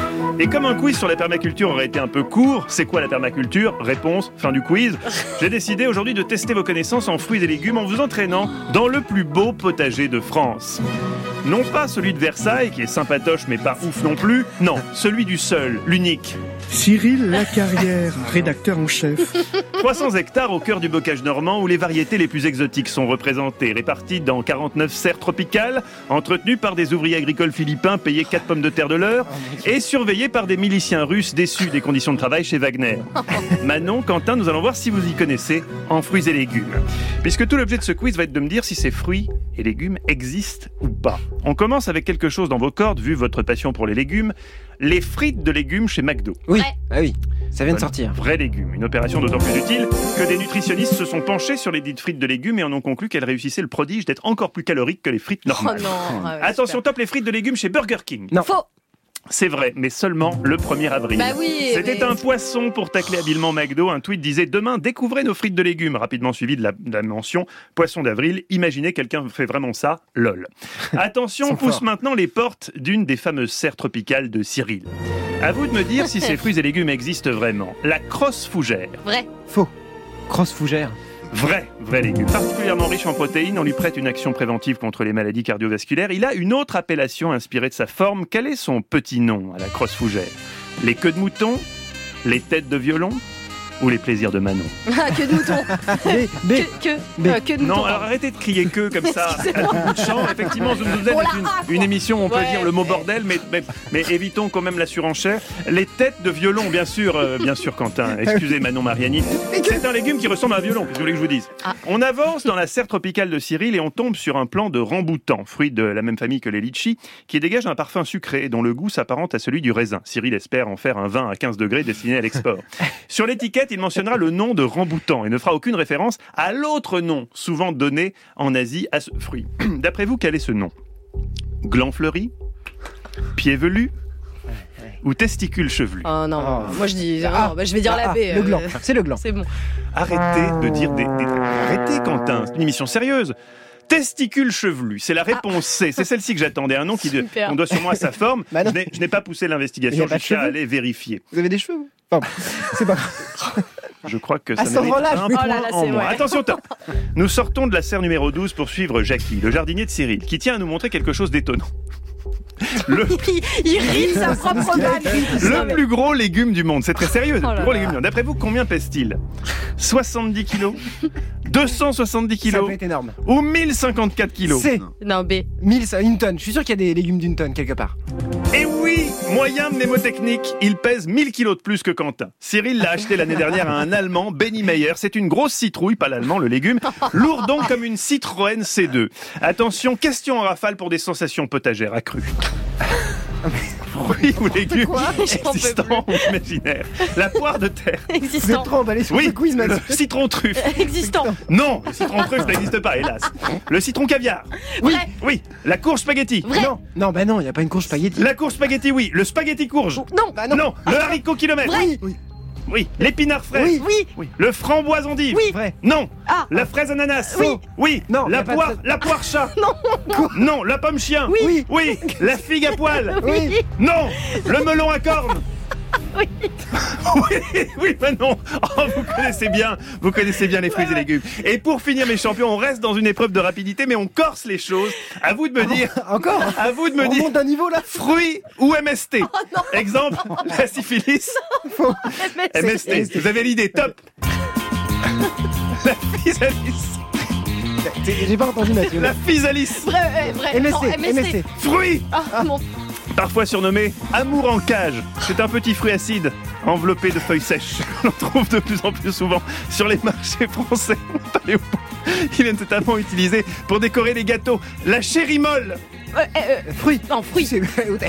Et comme un quiz sur la permaculture aurait été un peu court, c'est quoi la permaculture? Réponse, fin du quiz. J'ai décidé aujourd'hui de tester vos connaissances en fruits et légumes en vous entraînant dans le plus beau potager de France. Non pas celui de Versailles, qui est sympatoche mais pas ouf non plus. Non, celui du seul, l'unique. Cyril Lacarrière, rédacteur en chef. trois cents hectares au cœur du bocage normand où les variétés les plus exotiques sont représentées, réparties dans quarante-neuf serres tropicales, entretenues par des ouvriers agricoles philippins payés quatre pommes de terre de l'heure et surveillées par des miliciens russes déçus des conditions de travail chez Wagner. Manon, Quentin, nous allons voir si vous y connaissez en fruits et légumes. Puisque tout l'objet de ce quiz va être de me dire si ces fruits et légumes existent ou pas. On commence avec quelque chose dans vos cordes, vu votre passion pour les légumes, les frites de légumes chez McDo. Oui, ah oui, ça vient de sortir. Vrais légumes, une opération d'autant plus utile que des nutritionnistes se sont penchés sur les dites frites de légumes et en ont conclu qu'elles réussissaient le prodige d'être encore plus caloriques que les frites normales. Oh non, ah ouais, attention, super. top, les frites de légumes chez Burger King. Non. Faux. C'est vrai, mais seulement le premier avril. Bah oui, C'était mais... un poisson pour tacler habilement McDo. Un tweet disait « Demain, découvrez nos frites de légumes », rapidement suivi de la, de la mention « Poisson d'avril ». Imaginez, quelqu'un fait vraiment ça, lol. Attention, pousse maintenant les portes d'une des fameuses serres tropicales de Cyril. À vous de me dire si ces fruits et légumes existent vraiment. La crosse fougère. Vrai. Faux. Crosse fougère. Vrai, vrai légume. Particulièrement riche en protéines, on lui prête une action préventive contre les maladies cardiovasculaires. Il a une autre appellation inspirée de sa forme. Quel est son petit nom à la crosse fougère? Les queues de mouton? Les têtes de violon? Ou les plaisirs de Manon? Ah, que de mouton. B, B, que, que, B. euh, que de mouton. Non, alors arrêtez de crier que comme ça à tout bout de champ. Effectivement, Zoom Zoom Zen On est la une, a, quoi. une émission où on peut Ouais. dire le mot bordel, mais, mais, mais évitons quand même la surenchère. Les têtes de violon, bien sûr, euh, bien sûr, Quentin. Excusez Manon Mariani. C'est un légume qui ressemble à un violon, qu'est-ce que vous voulez que je vous dise? Ah. On avance dans la serre tropicale de Cyril et on tombe sur un plant de ramboutan, fruit de la même famille que les litchis, qui dégage un parfum sucré dont le goût s'apparente à celui du raisin. Cyril espère en faire un vin à quinze degrés destiné à l'export. Sur l'étiquette, il mentionnera le nom de ramboutan et ne fera aucune référence à l'autre nom souvent donné en Asie à ce fruit. D'après vous, quel est ce nom? Gland fleuri? Pied velu? Ou testicule chevelu? Oh non, Oh. moi je dis, Ah. non, bah, je vais dire Ah, la ah, B. le gland, euh, c'est le gland. C'est bon. Arrêtez de dire des... des- Arrêtez, Quentin, c'est une émission sérieuse. Testicule chevelu, c'est la réponse C. C'est celle-ci que j'attendais. Un nom qui de... Super. on doit sûrement à sa forme. Bah non. je n'ai- je n'ai pas poussé Il y l'investigation a pas de jusqu'à cheveux. aller vérifier. Vous avez des cheveux, vous? Enfin, c'est pas grave. Je crois que À ça ce mérite moment-là, un oui. point Oh là là, en c'est moins. vrai. Attention, top. Nous sortons de la serre numéro douze pour suivre Jackie, le jardinier de Cyril, qui tient à nous montrer quelque chose d'étonnant. Le... il rit sa propre balle. Le plus gros légume du monde. C'est très sérieux. Le Oh là plus gros là. légume du monde. D'après vous, combien pèse-t-il? soixante-dix kilos, deux cent soixante-dix Ça kilos peut être énorme. ou mille cinquante-quatre kilos? C'est Non, B. mille, une tonne. Je suis sûr qu'il y a des légumes d'une tonne quelque part. Et oui, moyen mnémotechnique, il pèse mille kilos de plus que Quentin. Cyril l'a acheté l'année dernière à un Allemand, Benny Meyer. C'est une grosse citrouille, pas l'allemand, le légume, lourd donc comme une Citroën C deux. Attention, question en rafale pour des sensations potagères accrues. Fruits ou légumes Quoi J'en peux existants ou imaginaires. La poire de terre. Vous êtes Existant. trop emballé sur Oui, ce quiz, le Mathieu. citron truffe. Existant. Non, le citron truffe n'existe pas, hélas. Le citron caviar. Oui. Vrai. Oui. La courge spaghetti. Vrai. Non, non, bah non, il n'y a pas une courge spaghetti. La courge spaghetti, oui. Le spaghetti courge. Non. Bah Non. Le haricot kilomètre. Vrai. Oui, Oui. L'épinard frais. oui, Oui. Oui. Le framboise endive. Oui. vrai. Non. Ah. La fraise ananas. Oui. Oui. Non, y La a pas poire, de- la poire chat. Non. Non. La pomme chien. Oui. Oui. La figue à poil. Oui. Non. Le melon à cornes. Oui. Oui, oui, mais non. Oh, vous connaissez bien, vous connaissez bien les fruits et légumes. Et pour finir, mes champions, on reste dans une épreuve de rapidité, mais on corse les choses. À vous de me dire, Encore à vous de me On dire, monte d'un niveau là. fruits ou M S T. Oh, Exemple, la syphilis. M S T. Vous avez l'idée, top. La physalis. J'ai pas entendu Mathieu. La physalis. Vrai, euh, vrai. M S Non, T, M S T. M S T. Fruits. Ah, mon... Parfois surnommé amour en cage. C'est un petit fruit acide enveloppé de feuilles sèches. On trouve de plus en plus souvent sur les marchés français. Allez au bout. Il est notamment utilisé pour décorer les gâteaux. La chéri molle. Euh, euh, Fruit. non, fruit. C'est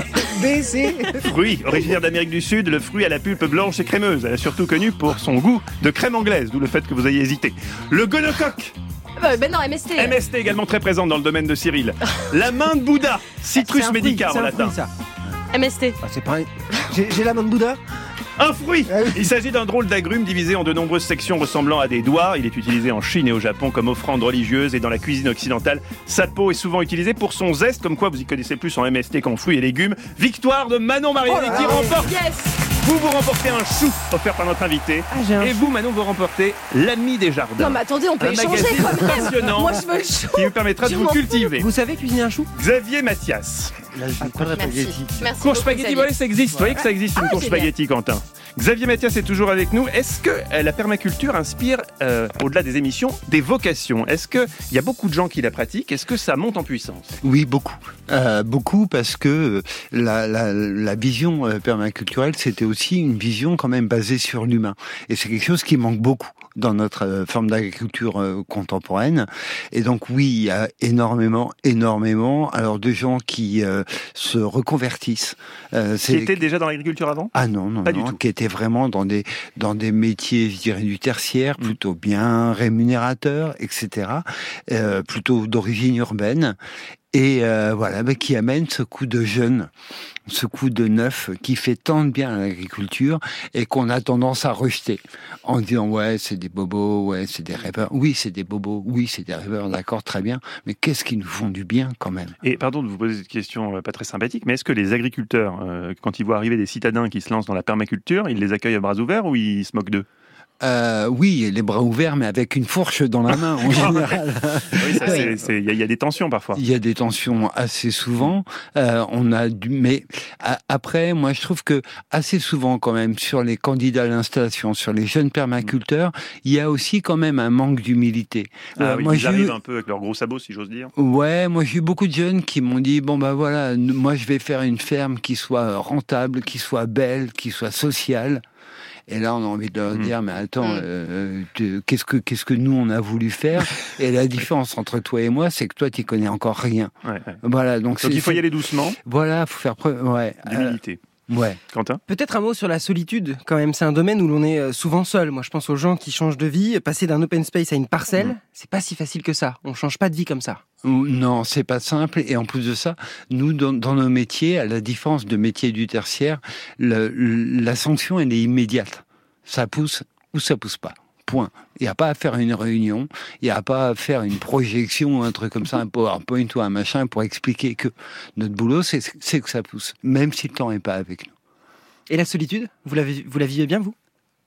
B, C. Fruit, originaire d'Amérique du Sud, le fruit à la pulpe blanche et crémeuse. Elle est surtout connue pour son goût de crème anglaise, d'où le fait que vous ayez hésité. Le gonocoque. Euh, ben non, M S T. M S T également très présente dans le domaine de Cyril. La main de Bouddha. C'est Citrus un fruit, medica c'est en un latin. fruit, ça. M S T. Ah, c'est pas. un- J'ai j'ai la main de Bouddha. Un fruit. Ah oui. Il s'agit d'un drôle d'agrume divisé en de nombreuses sections ressemblant à des doigts. Il est utilisé en Chine et au Japon comme offrande religieuse et dans la cuisine occidentale. Sa peau est souvent utilisée pour son zeste, comme quoi vous y connaissez plus en M S T qu'en fruits et légumes. Victoire de Manon Mariani Oh là qui là. remporte. Yes. Vous vous remportez un chou offert par notre invité. Ah, j'ai un Et vous, Manon, vous remportez l'ami des jardins. Non, mais attendez, on peut Un échanger magazine quand même. passionnant Moi, je veux le chou. qui vous permettra de Je vous m'en fous. cultiver. Vous savez cuisiner un chou? Xavier Mathias. Là, je pas de Merci. spaghetti. Merci. Courge beaucoup, spaghetti, Xavier. voilà, ça existe. Vous voyez que ça existe, une Ah, courge génial. spaghetti, Quentin. Xavier Mathias est toujours avec nous. Est-ce que euh, la permaculture inspire, euh, au-delà des émissions, des vocations? Est-ce qu'il y a beaucoup de gens qui la pratiquent? Est-ce que ça monte en puissance? Oui, beaucoup. Euh, beaucoup parce que la, la, la vision euh, permaculturelle, c'était aussi une vision quand même basée sur l'humain. Et c'est quelque chose qui manque beaucoup dans notre euh, forme d'agriculture euh, contemporaine. Et donc oui, il y a énormément, énormément alors de gens qui euh, se reconvertissent. Euh, Qui était déjà dans l'agriculture avant? Ah non, non, Pas du non, tout. qui étaient vraiment dans des dans des métiers, je dirais, du tertiaire, plutôt bien rémunérateurs, et cetera. Euh, plutôt d'origine urbaine. Et euh, voilà, bah, qui amène ce coup de jeune, ce coup de neuf qui fait tant de bien à l'agriculture et qu'on a tendance à rejeter en disant ouais c'est des bobos, ouais c'est des rêveurs, oui c'est des bobos, oui c'est des rêveurs, d'accord très bien, mais qu'est-ce qui nous font du bien quand même? Et pardon de vous poser cette question euh, pas très sympathique, mais est-ce que les agriculteurs, euh, quand ils voient arriver des citadins qui se lancent dans la permaculture, ils les accueillent à bras ouverts ou ils se moquent d'eux? Euh, oui, les bras ouverts, mais avec une fourche dans la main en général. Oui, ça, c'est- c'est- il y, a- il y a des tensions parfois. Il y a des tensions assez souvent. Euh, on a du, mais a- après, moi, je trouve que assez souvent, quand même, sur les candidats à l'installation, sur les jeunes permaculteurs, il y a aussi quand même un manque d'humilité. Ah Euh, oui, moi, ils j'ai arrivent eu- un peu avec leurs gros sabots, si j'ose dire. Ouais, moi j'ai eu beaucoup de jeunes qui m'ont dit bon bah voilà, n- moi je vais faire une ferme qui soit rentable, qui soit belle, qui soit sociale. Et là, on a envie de leur Mmh. dire, mais attends, euh, tu- qu'est-ce que qu'est-ce que nous on a voulu faire? Et la différence entre toi et moi, c'est que toi, tu connais encore rien. Ouais, ouais. Voilà, donc, Donc c'est- il faut y c'est- aller doucement, Voilà, faut faire preuve. Ouais. euh, d'humilité. ouais. Quentin? Peut-être un mot sur la solitude, quand même. C'est un domaine où l'on est euh, souvent seul. Moi, je pense aux gens qui changent de vie. Passer d'un open space à une parcelle, Mmh. c'est pas si facile que ça. On change pas de vie comme ça. Ou- Non, c'est pas simple. Et en plus de ça, nous, dans, dans nos métiers, à la différence de métiers du tertiaire, le, le- la sanction, elle est immédiate. Ça pousse ou ça pousse pas. Point. Il n'y a pas à faire une réunion, il n'y a pas à faire une projection ou un truc comme ça, un PowerPoint ou un machin pour expliquer que notre boulot, c'est c'est que ça pousse, même si le temps n'est pas avec nous. Et la solitude, vous la, vi- vous la vivez bien, vous?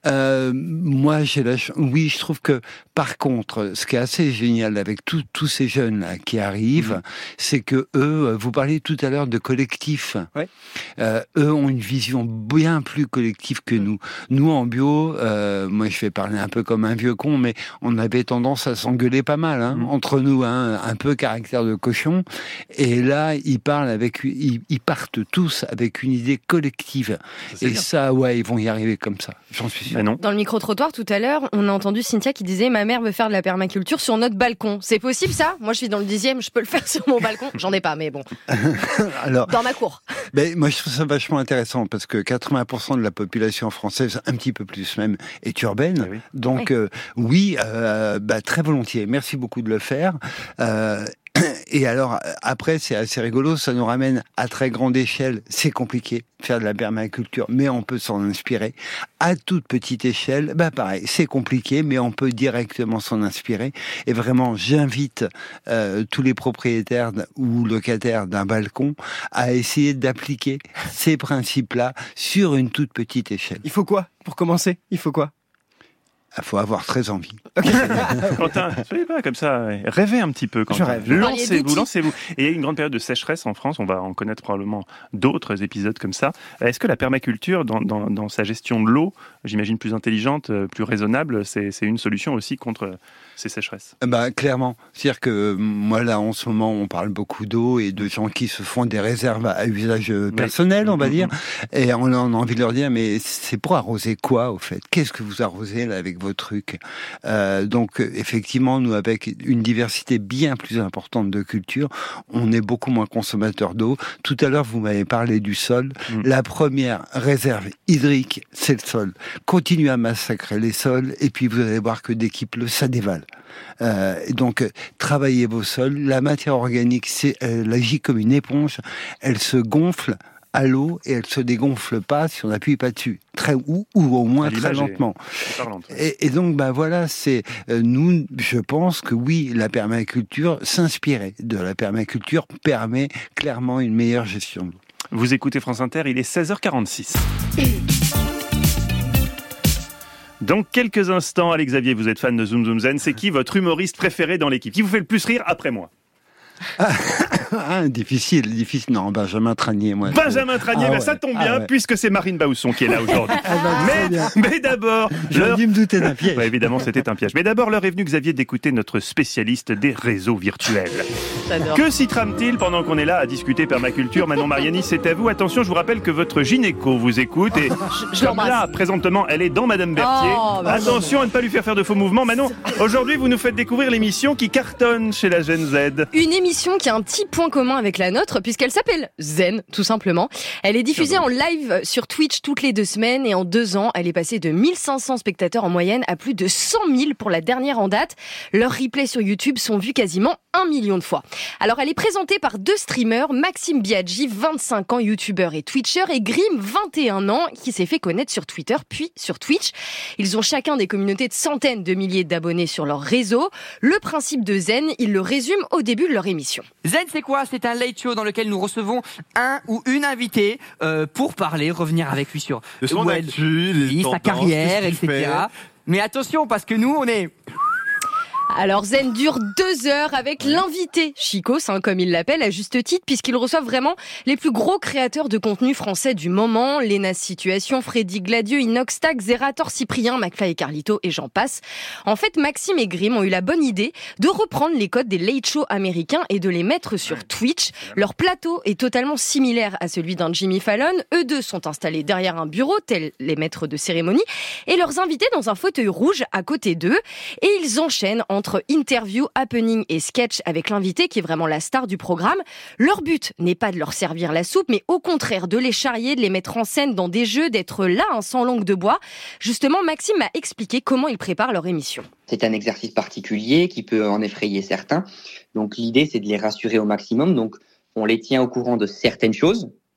Euh, moi, j'ai la ch- oui, je trouve que par contre, ce qui est assez génial avec tout- tous ces jeunes là qui arrivent, mmh. c'est que eux, vous parliez tout à l'heure de collectif. Ouais. Euh, eux ont une vision bien plus collective que nous. Nous en bio, euh, moi je vais parler un peu comme un vieux con, mais on avait tendance à s'engueuler pas mal hein, mmh. entre nous, hein, un peu caractère de cochon. Et là, ils parlent avec, ils, ils partent tous avec une idée collective. Ça, et bien. Ça, ouais, ils vont y arriver comme ça. J'en suis sûr. Mais non. Dans le micro-trottoir, tout à l'heure, on a entendu Cynthia qui disait « Ma mère veut faire de la permaculture sur notre balcon ». C'est possible, ça ? Moi, je suis dans le dixième, je peux le faire sur mon balcon. J'en ai pas, mais bon. Alors, dans ma cour. Ben, moi, je trouve ça vachement intéressant parce que quatre-vingts pour cent de la population française, un petit peu plus même, est urbaine. Oui. Donc, oui, euh, oui euh, bah, très volontiers. Merci beaucoup de le faire. Euh, Et alors, après, c'est assez rigolo, ça nous ramène à très grande échelle. C'est compliqué de faire de la permaculture, mais on peut s'en inspirer. À toute petite échelle, bah pareil, c'est compliqué, mais on peut directement s'en inspirer. Et vraiment, j'invite euh, tous les propriétaires ou locataires d'un balcon à essayer d'appliquer ces principes-là sur une toute petite échelle. Il faut quoi pour commencer ? Il faut quoi ? Il faut avoir très envie. Okay. Quentin, soyez pas comme ça. Rêvez un petit peu. Quentin. Je rêve. Lancez-vous, lancez-vous. Et il y a une grande période de sécheresse en France. On va en connaître probablement d'autres épisodes comme ça. Est-ce que la permaculture, dans, dans, dans sa gestion de l'eau, j'imagine plus intelligente, plus raisonnable, c'est, c'est une solution aussi contre ces sécheresses ? Bah, clairement. C'est-à-dire que moi, là, en ce moment, on parle beaucoup d'eau et de gens qui se font des réserves à usage personnel, on va dire. Et on a envie de leur dire, mais c'est pour arroser quoi, au fait ? Qu'est-ce que vous arrosez là avec vos trucs. Euh, donc effectivement, nous avec une diversité bien plus importante de cultures, on est beaucoup moins consommateur d'eau. Tout à l'heure, vous m'avez parlé du sol. Mmh. La première réserve hydrique, c'est le sol. Continuez à massacrer les sols et puis vous allez voir que dès qu'il pleut, ça dévale. Euh, donc, travaillez vos sols. La matière organique, c'est, elle agit comme une éponge. Elle se gonfle à l'eau et elle se dégonfle pas si on n'appuie pas dessus, très ou, ou au moins très lentement. Est, est parlante, ouais. et, et donc bah voilà, c'est euh, nous, je pense que oui, la permaculture, s'inspirer de la permaculture permet clairement une meilleure gestion de l'eau. Vous écoutez France Inter, il est seize heures quarante-six. Dans quelques instants, Alex Xavier, vous êtes fan de Zoom Zoom Zen. C'est qui votre humoriste préféré dans l'équipe ? Qui vous fait le plus rire après moi ? Ah, difficile, difficile. Non, Benjamin Tranier, moi. Benjamin Tranier, ah, ben ouais. Ça tombe bien, ah, ouais. puisque c'est Marine Bausson qui est là aujourd'hui. Ah, ben, mais, mais d'abord... J'aurais dû me douter d'un piège. Bah, évidemment, c'était un piège. Mais d'abord, l'heure est venue, Xavier, d'écouter notre spécialiste des réseaux virtuels. J'adore. Que s'y trame-t-il pendant qu'on est là à discuter permaculture ? Manon Mariani, c'est à vous. Attention, je vous rappelle que votre gynéco vous écoute. Et je, je comme là, présentement, elle est dans Madame Berthier. Oh, bah Attention à ne pas lui faire faire de faux mouvements. Manon, aujourd'hui, vous nous faites découvrir l'émission qui cartonne chez la Gen Z. Une émission qui a un petit point commun avec la nôtre, puisqu'elle s'appelle Zen, tout simplement. Elle est diffusée en live sur Twitch toutes les deux semaines et en deux ans, elle est passée de mille cinq cents spectateurs en moyenne à plus de cent mille pour la dernière en date. Leurs replays sur YouTube sont vus quasiment un million de fois. Alors, elle est présentée par deux streamers, Maxime Biaggi, vingt-cinq ans, youtubeur et twitcher, et Grim, vingt et un ans, qui s'est fait connaître sur Twitter puis sur Twitch. Ils ont chacun des communautés de centaines de milliers d'abonnés sur leur réseau. Le principe de Zen, ils le résument au début de leur émission. Zen, c'est quoi ? C'est un late show dans lequel nous recevons un ou une invitée euh, pour parler, revenir avec lui sur de son actu, sa carrière, et cetera. Mais attention, parce que nous, on est... Alors Zen dure deux heures avec l'invité Chicos, hein, comme il l'appelle, à juste titre, puisqu'il reçoit vraiment les plus gros créateurs de contenu français du moment. Léna Situation, Freddy Gladieux, Inoxtag, Zerator, Cyprien, McFly et Carlito, et j'en passe. En fait, Maxime et Grim ont eu la bonne idée de reprendre les codes des late shows américains et de les mettre sur Twitch. Leur plateau est totalement similaire à celui d'un Jimmy Fallon. Eux deux sont installés derrière un bureau, tels les maîtres de cérémonie, et leurs invités dans un fauteuil rouge à côté d'eux. Et ils enchaînent entre interview, happening et sketch avec l'invité qui est vraiment la star du programme. Leur but n'est pas de leur servir la soupe, mais au contraire de les charrier, de les mettre en scène dans des jeux, d'être là, hein, sans langue de bois. Justement, Maxime m'a expliqué comment ils préparent leur émission. C'est un exercice particulier qui peut en effrayer certains. Donc l'idée, c'est de les rassurer au maximum. Donc on les tient au courant de certaines choses,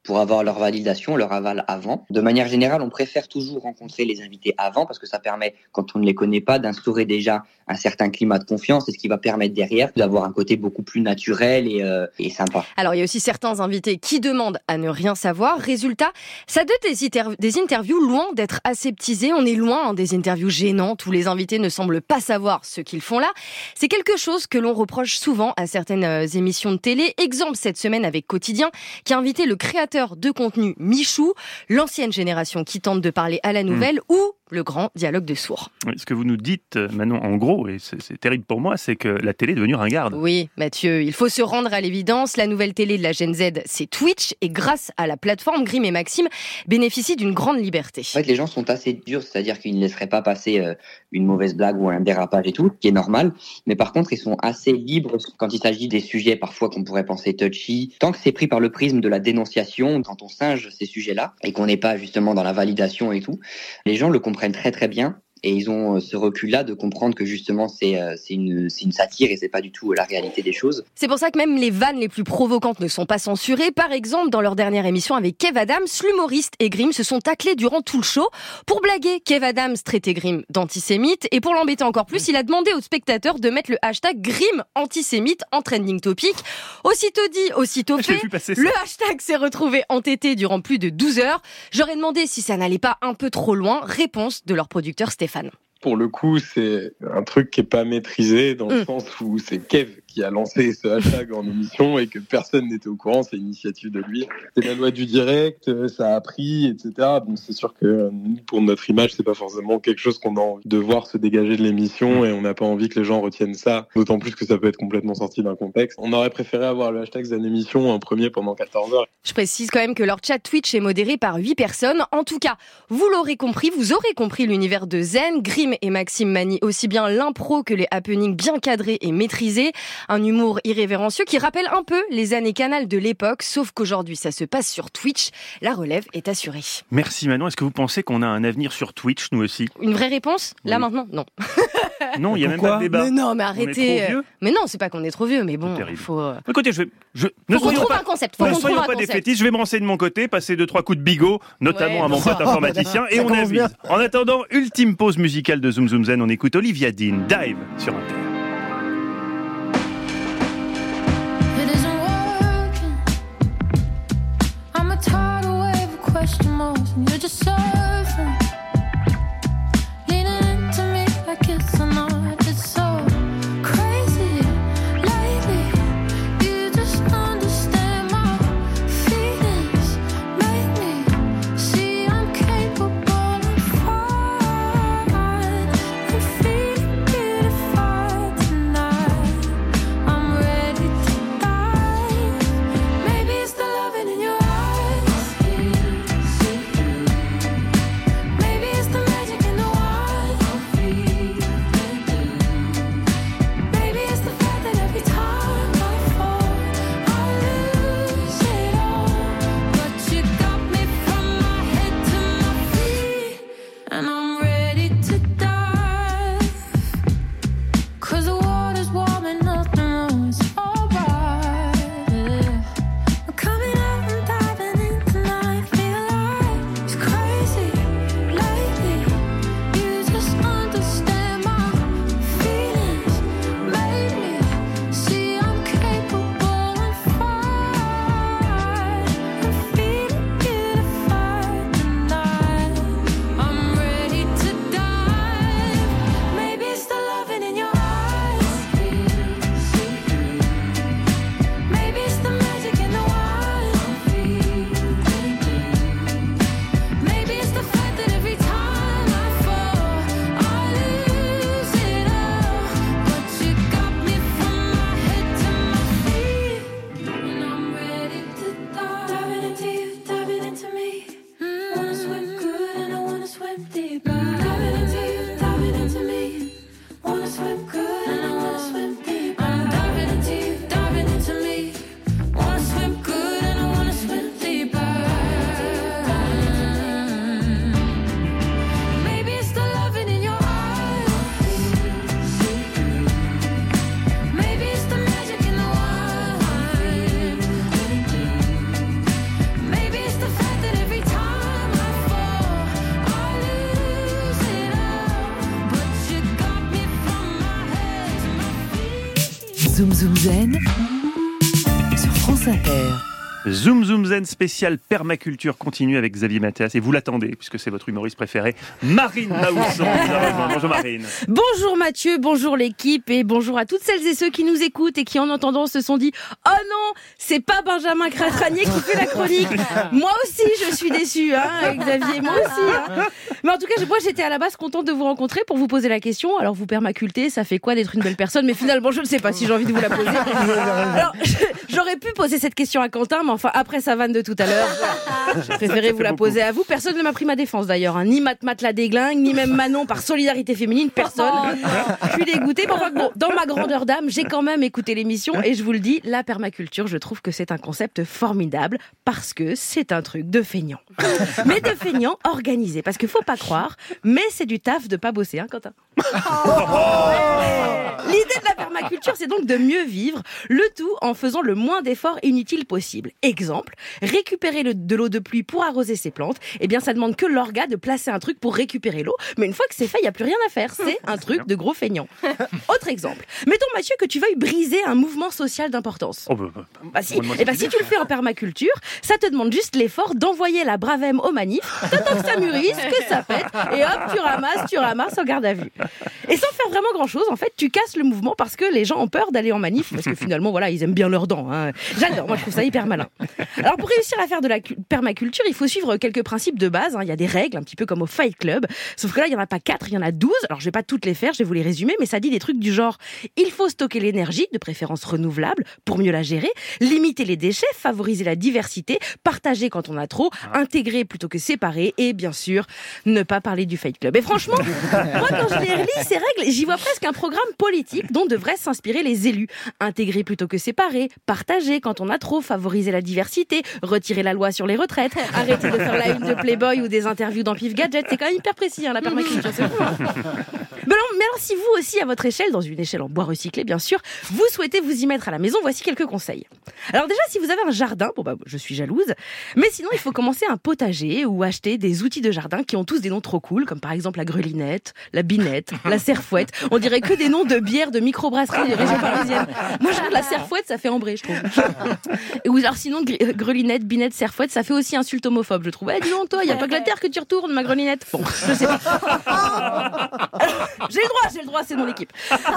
pour avoir leur validation, leur aval avant. De manière générale, on préfère toujours rencontrer les invités avant parce que ça permet, quand on ne les connaît pas, d'instaurer déjà un certain climat de confiance et ce qui va permettre derrière d'avoir un côté beaucoup plus naturel et, euh, et sympa. Alors, il y a aussi certains invités qui demandent à ne rien savoir. Résultat, ça donne des, inter- des interviews loin d'être aseptisées. On est loin hein, des interviews gênantes où les invités ne semblent pas savoir ce qu'ils font là. C'est quelque chose que l'on reproche souvent à certaines euh, émissions de télé. Exemple cette semaine avec Quotidien qui a invité le créateur de contenu Michou, l'ancienne génération qui tente de parler à la nouvelle mmh. ou le grand dialogue de sourds. Oui, ce que vous nous dites, Manon, en gros, et c'est, c'est terrible pour moi, c'est que la télé est devenue ringarde. Oui, Mathieu, il faut se rendre à l'évidence. La nouvelle télé de la Gen Z, c'est Twitch. Et grâce à la plateforme, Grimm et Maxime bénéficient d'une grande liberté. En fait, les gens sont assez durs, c'est-à-dire qu'ils ne laisseraient pas passer euh, une mauvaise blague ou un dérapage et tout, qui est normal. Mais par contre, ils sont assez libres quand il s'agit des sujets parfois qu'on pourrait penser touchy. Tant que c'est pris par le prisme de la dénonciation, quand on singe ces sujets-là, et qu'on n'est pas justement dans la validation et tout, les gens le comprennent très très bien. Et ils ont ce recul-là de comprendre que justement c'est, euh, c'est, une, c'est une satire et c'est pas du tout la réalité des choses. C'est pour ça que même les vannes les plus provocantes ne sont pas censurées. Par exemple, dans leur dernière émission avec Kev Adams, l'humoriste et Grimm se sont taclés durant tout le show. Pour blaguer, Kev Adams traitait Grimm d'antisémite et pour l'embêter encore plus, il a demandé aux spectateurs de mettre le hashtag Grimm antisémite en trending topic. Aussitôt dit, aussitôt fait, le hashtag s'est retrouvé entêté durant plus de douze heures. J'aurais demandé si ça n'allait pas un peu trop loin. Réponse de leur producteur Stéphane. Pour le coup, c'est un truc qui est pas maîtrisé dans le mmh. sens où c'est Kev qui a lancé ce hashtag en émission et que personne n'était au courant, c'est l'initiative de lui. C'est la loi du direct, ça a pris, et cetera. Donc c'est sûr que pour notre image, c'est pas forcément quelque chose qu'on a envie de voir se dégager de l'émission et on n'a pas envie que les gens retiennent ça, d'autant plus que ça peut être complètement sorti d'un contexte. On aurait préféré avoir le hashtag Zen Émission en premier pendant quatorze heures. Je précise quand même que leur chat Twitch est modéré par huit personnes. En tout cas, vous l'aurez compris, vous aurez compris l'univers de Zen. Grimm et Maxime manient aussi bien l'impro que les happenings bien cadrés et maîtrisés. Un humour irrévérencieux qui rappelle un peu les années Canal de l'époque, sauf qu'aujourd'hui ça se passe sur Twitch. La relève est assurée. Merci Manon. Est-ce que vous pensez qu'on a un avenir sur Twitch, nous aussi ? Une vraie réponse ? Là oui. Maintenant ? Non. Non, il n'y a même pas de débat. Mais non, mais arrêtez. On est trop vieux ? Mais non, c'est pas qu'on est trop vieux, mais bon, il faut... Écoutez, je vais... Je... Faut ne qu'on trouve pas... un concept. Faut ne qu'on soyons trouve pas un des concept. fétistes, je vais me renseigner de mon côté, passer deux, trois coups de bigot, notamment ouais. à mon pote informaticien, et on avise. En attendant, ultime pause musicale de Zoom Zoom Zen, on écoute Olivia Dean, Dive, sur Inter. Fire Zoom Zoom Zen sur France Inter. Zoom Zoom Zen spécial permaculture continue avec Xavier Mathias et vous l'attendez puisque c'est votre humoriste préféré, Marine Baousson. Bonjour Marine. Bonjour Mathieu, bonjour l'équipe et bonjour à toutes celles et ceux qui nous écoutent et qui en entendant se sont dit « Oh non, c'est pas Benjamin Cratranier qui fait la chronique !» Moi aussi je suis déçue, hein, Xavier, moi aussi. Hein. Mais en tout cas, moi j'étais à la base contente de vous rencontrer pour vous poser la question. Alors vous permacultez, ça fait quoi d'être une belle personne? Mais finalement je ne sais pas si j'ai envie de vous la poser. Alors j'aurais pu poser cette question à Quentin, mais enfin, après sa vanne de tout à l'heure, j'ai préféré vous la poser à vous. Personne ne m'a pris ma défense d'ailleurs, hein. Ni Mat Mat la déglingue, ni même Manon par solidarité féminine, personne. Je suis dégoûtée. Bon, enfin, bon, dans ma grandeur d'âme, j'ai quand même écouté l'émission et je vous le dis, la permaculture, je trouve que c'est un concept formidable parce que c'est un truc de feignant. Mais de feignant organisé, parce qu'il faut pas croire, mais c'est du taf de pas bosser, hein, Quentin. L'idée de la permaculture, c'est donc de mieux vivre, le tout en faisant le moins d'efforts inutiles possible. Exemple, récupérer le, de l'eau de pluie pour arroser ses plantes, eh bien ça demande que l'orga de placer un truc pour récupérer l'eau, mais une fois que c'est fait, il n'y a plus rien à faire. C'est un truc de gros feignant. Autre exemple, mettons Mathieu que tu veuilles briser un mouvement social d'importance. Oh bah, bah, bah si, et bah si tu le fais en permaculture, ça te demande juste l'effort d'envoyer la bravème au manif, t'attends que ça mûrisse, que ça pète, et hop, tu ramasses, tu ramasses en garde à vue. Et sans faire vraiment grand chose, en fait, tu casses le mouvement parce que les gens ont peur d'aller en manif, parce que finalement, voilà, ils aiment bien leurs dents. Hein. J'adore, moi je trouve ça hyper malin. Alors pour réussir à faire de la permaculture, il faut suivre quelques principes de base. Hein. Il y a des règles, un petit peu comme au Fight Club. Sauf que là, il n'y en a pas quatre, il y en a douze. Alors je vais pas toutes les faire, je vais vous les résumer, mais ça dit des trucs du genre il faut stocker l'énergie, de préférence renouvelable, pour mieux la gérer, limiter les déchets, favoriser la diversité, partager quand on a trop, intégrer plutôt que séparer, et bien sûr, ne pas parler du Fight Club. Et franchement, moi quand je les relis, ces règles, j'y vois presque un programme politique dont devraient s'inspirer les élus. Intégrer plutôt que séparer, partager quand on a trop, favoriser la diversité, retirer la loi sur les retraites, arrêter de faire la une de Playboy ou des interviews dans Pif Gadget, c'est quand même hyper précis, hein, la permaculture, c'est fou. Hein. Mais alors, mais alors si vous aussi, à votre échelle, dans une échelle en bois recyclé bien sûr, vous souhaitez vous y mettre à la maison, voici quelques conseils. Alors déjà, si vous avez un jardin, bon bah je suis jalouse, mais sinon il faut commencer un potager ou acheter des outils de jardin qui ont tous des noms trop cool, comme par exemple la grelinette, la binette, la serfouette. On dirait que des noms de bières de microbrasserie des régions parisiennes. Moi je trouve la serfouette, ça fait ambré, je trouve. Ou alors sinon grelinette, binette, serfouette, ça fait aussi insulte homophobe, je trouve. Eh dis donc toi, il y a pas que la terre que tu retournes, ma grelinette. Bon, je sais pas. J'ai le droit, j'ai le droit, c'est mon équipe.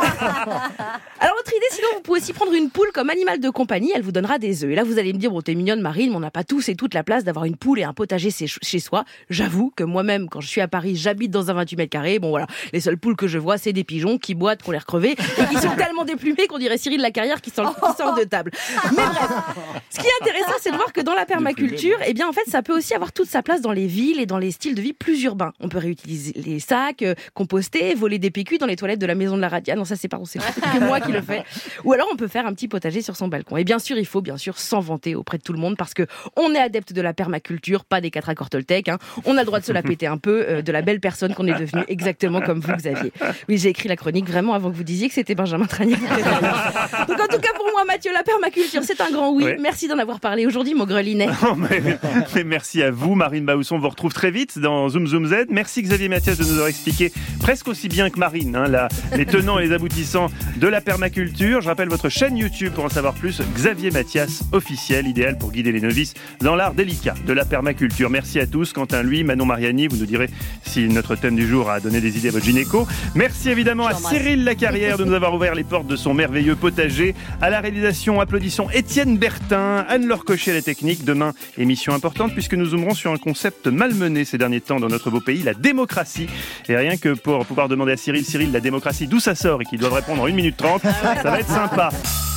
Alors autre idée, sinon vous pouvez aussi prendre une poule comme animal de compagnie, elle vous donnera des œufs. Et là vous allez me dire, bon t'es mignonne Marine, mais on n'a pas tous et toute la place d'avoir une poule et un potager chez soi. J'avoue que moi-même, quand je suis à Paris, j'habite dans un vingt-huit mètres carrés. Bon voilà, les seules poules que je vois, c'est des pigeons qui boitent, qui ont l'air crevés et qui sont tellement déplumés qu'on dirait Cyril Lacarrière qui sort, qui sort de table. Mais bref, ce qui est intéressant, c'est de voir que dans la permaculture, eh bien en fait, ça peut aussi avoir toute sa place dans les villes et dans les styles de vie plus urbains. On peut réutiliser les sacs, euh, composter, voler des P Q dans les toilettes de la maison de la Radia. Non, ça c'est pardon, c'est que moi qui le fais. Ou alors on peut faire un petit potager sur son balcon. Et bien sûr, il faut bien sûr s'en vanter auprès de tout le monde parce que on est adepte de la permaculture, pas des quatre accords Toltec. Hein. On a le droit de se la péter un peu, euh, de la belle personne qu'on est devenue, exactement comme vous, Xavier. Oui, j'ai écrit la chronique vraiment avant que vous disiez que c'était Benjamin Tranier. Donc en tout cas pour moi, Mathieu, la permaculture, c'est un grand oui. Ouais. Merci d'en avoir parlé aujourd'hui, mon grelinet. Oh, mais, mais merci à vous, Marine Baousson. On vous retrouve très vite dans Zoom Zoom Z. Merci Xavier Mathias de nous avoir expliqué presque aussi bien que Marine hein, la, les tenants et les aboutissants de la permaculture. Je rappelle votre chaîne YouTube pour en savoir plus. Xavier Mathias officiel, idéal pour guider les novices dans l'art délicat de la permaculture. Merci à tous. Quentin, lui, Manon Mariani, vous nous direz si notre thème du jour a donné des idées à votre gynéco. Merci évidemment à Cyril Lacarrière de nous avoir ouvert les portes de son merveilleux potager. À la réalisation, applaudissons Étienne Bertin, Anne-Laure Cochet à la technique. Demain, émission importante puisque nous zoomerons sur un concept malmené ces derniers temps dans notre beau pays, la démocratie. Et rien que pour pouvoir demander à Cyril, Cyril, la démocratie, d'où ça sort et qu'il doit répondre en une minute trente, ça va être sympa.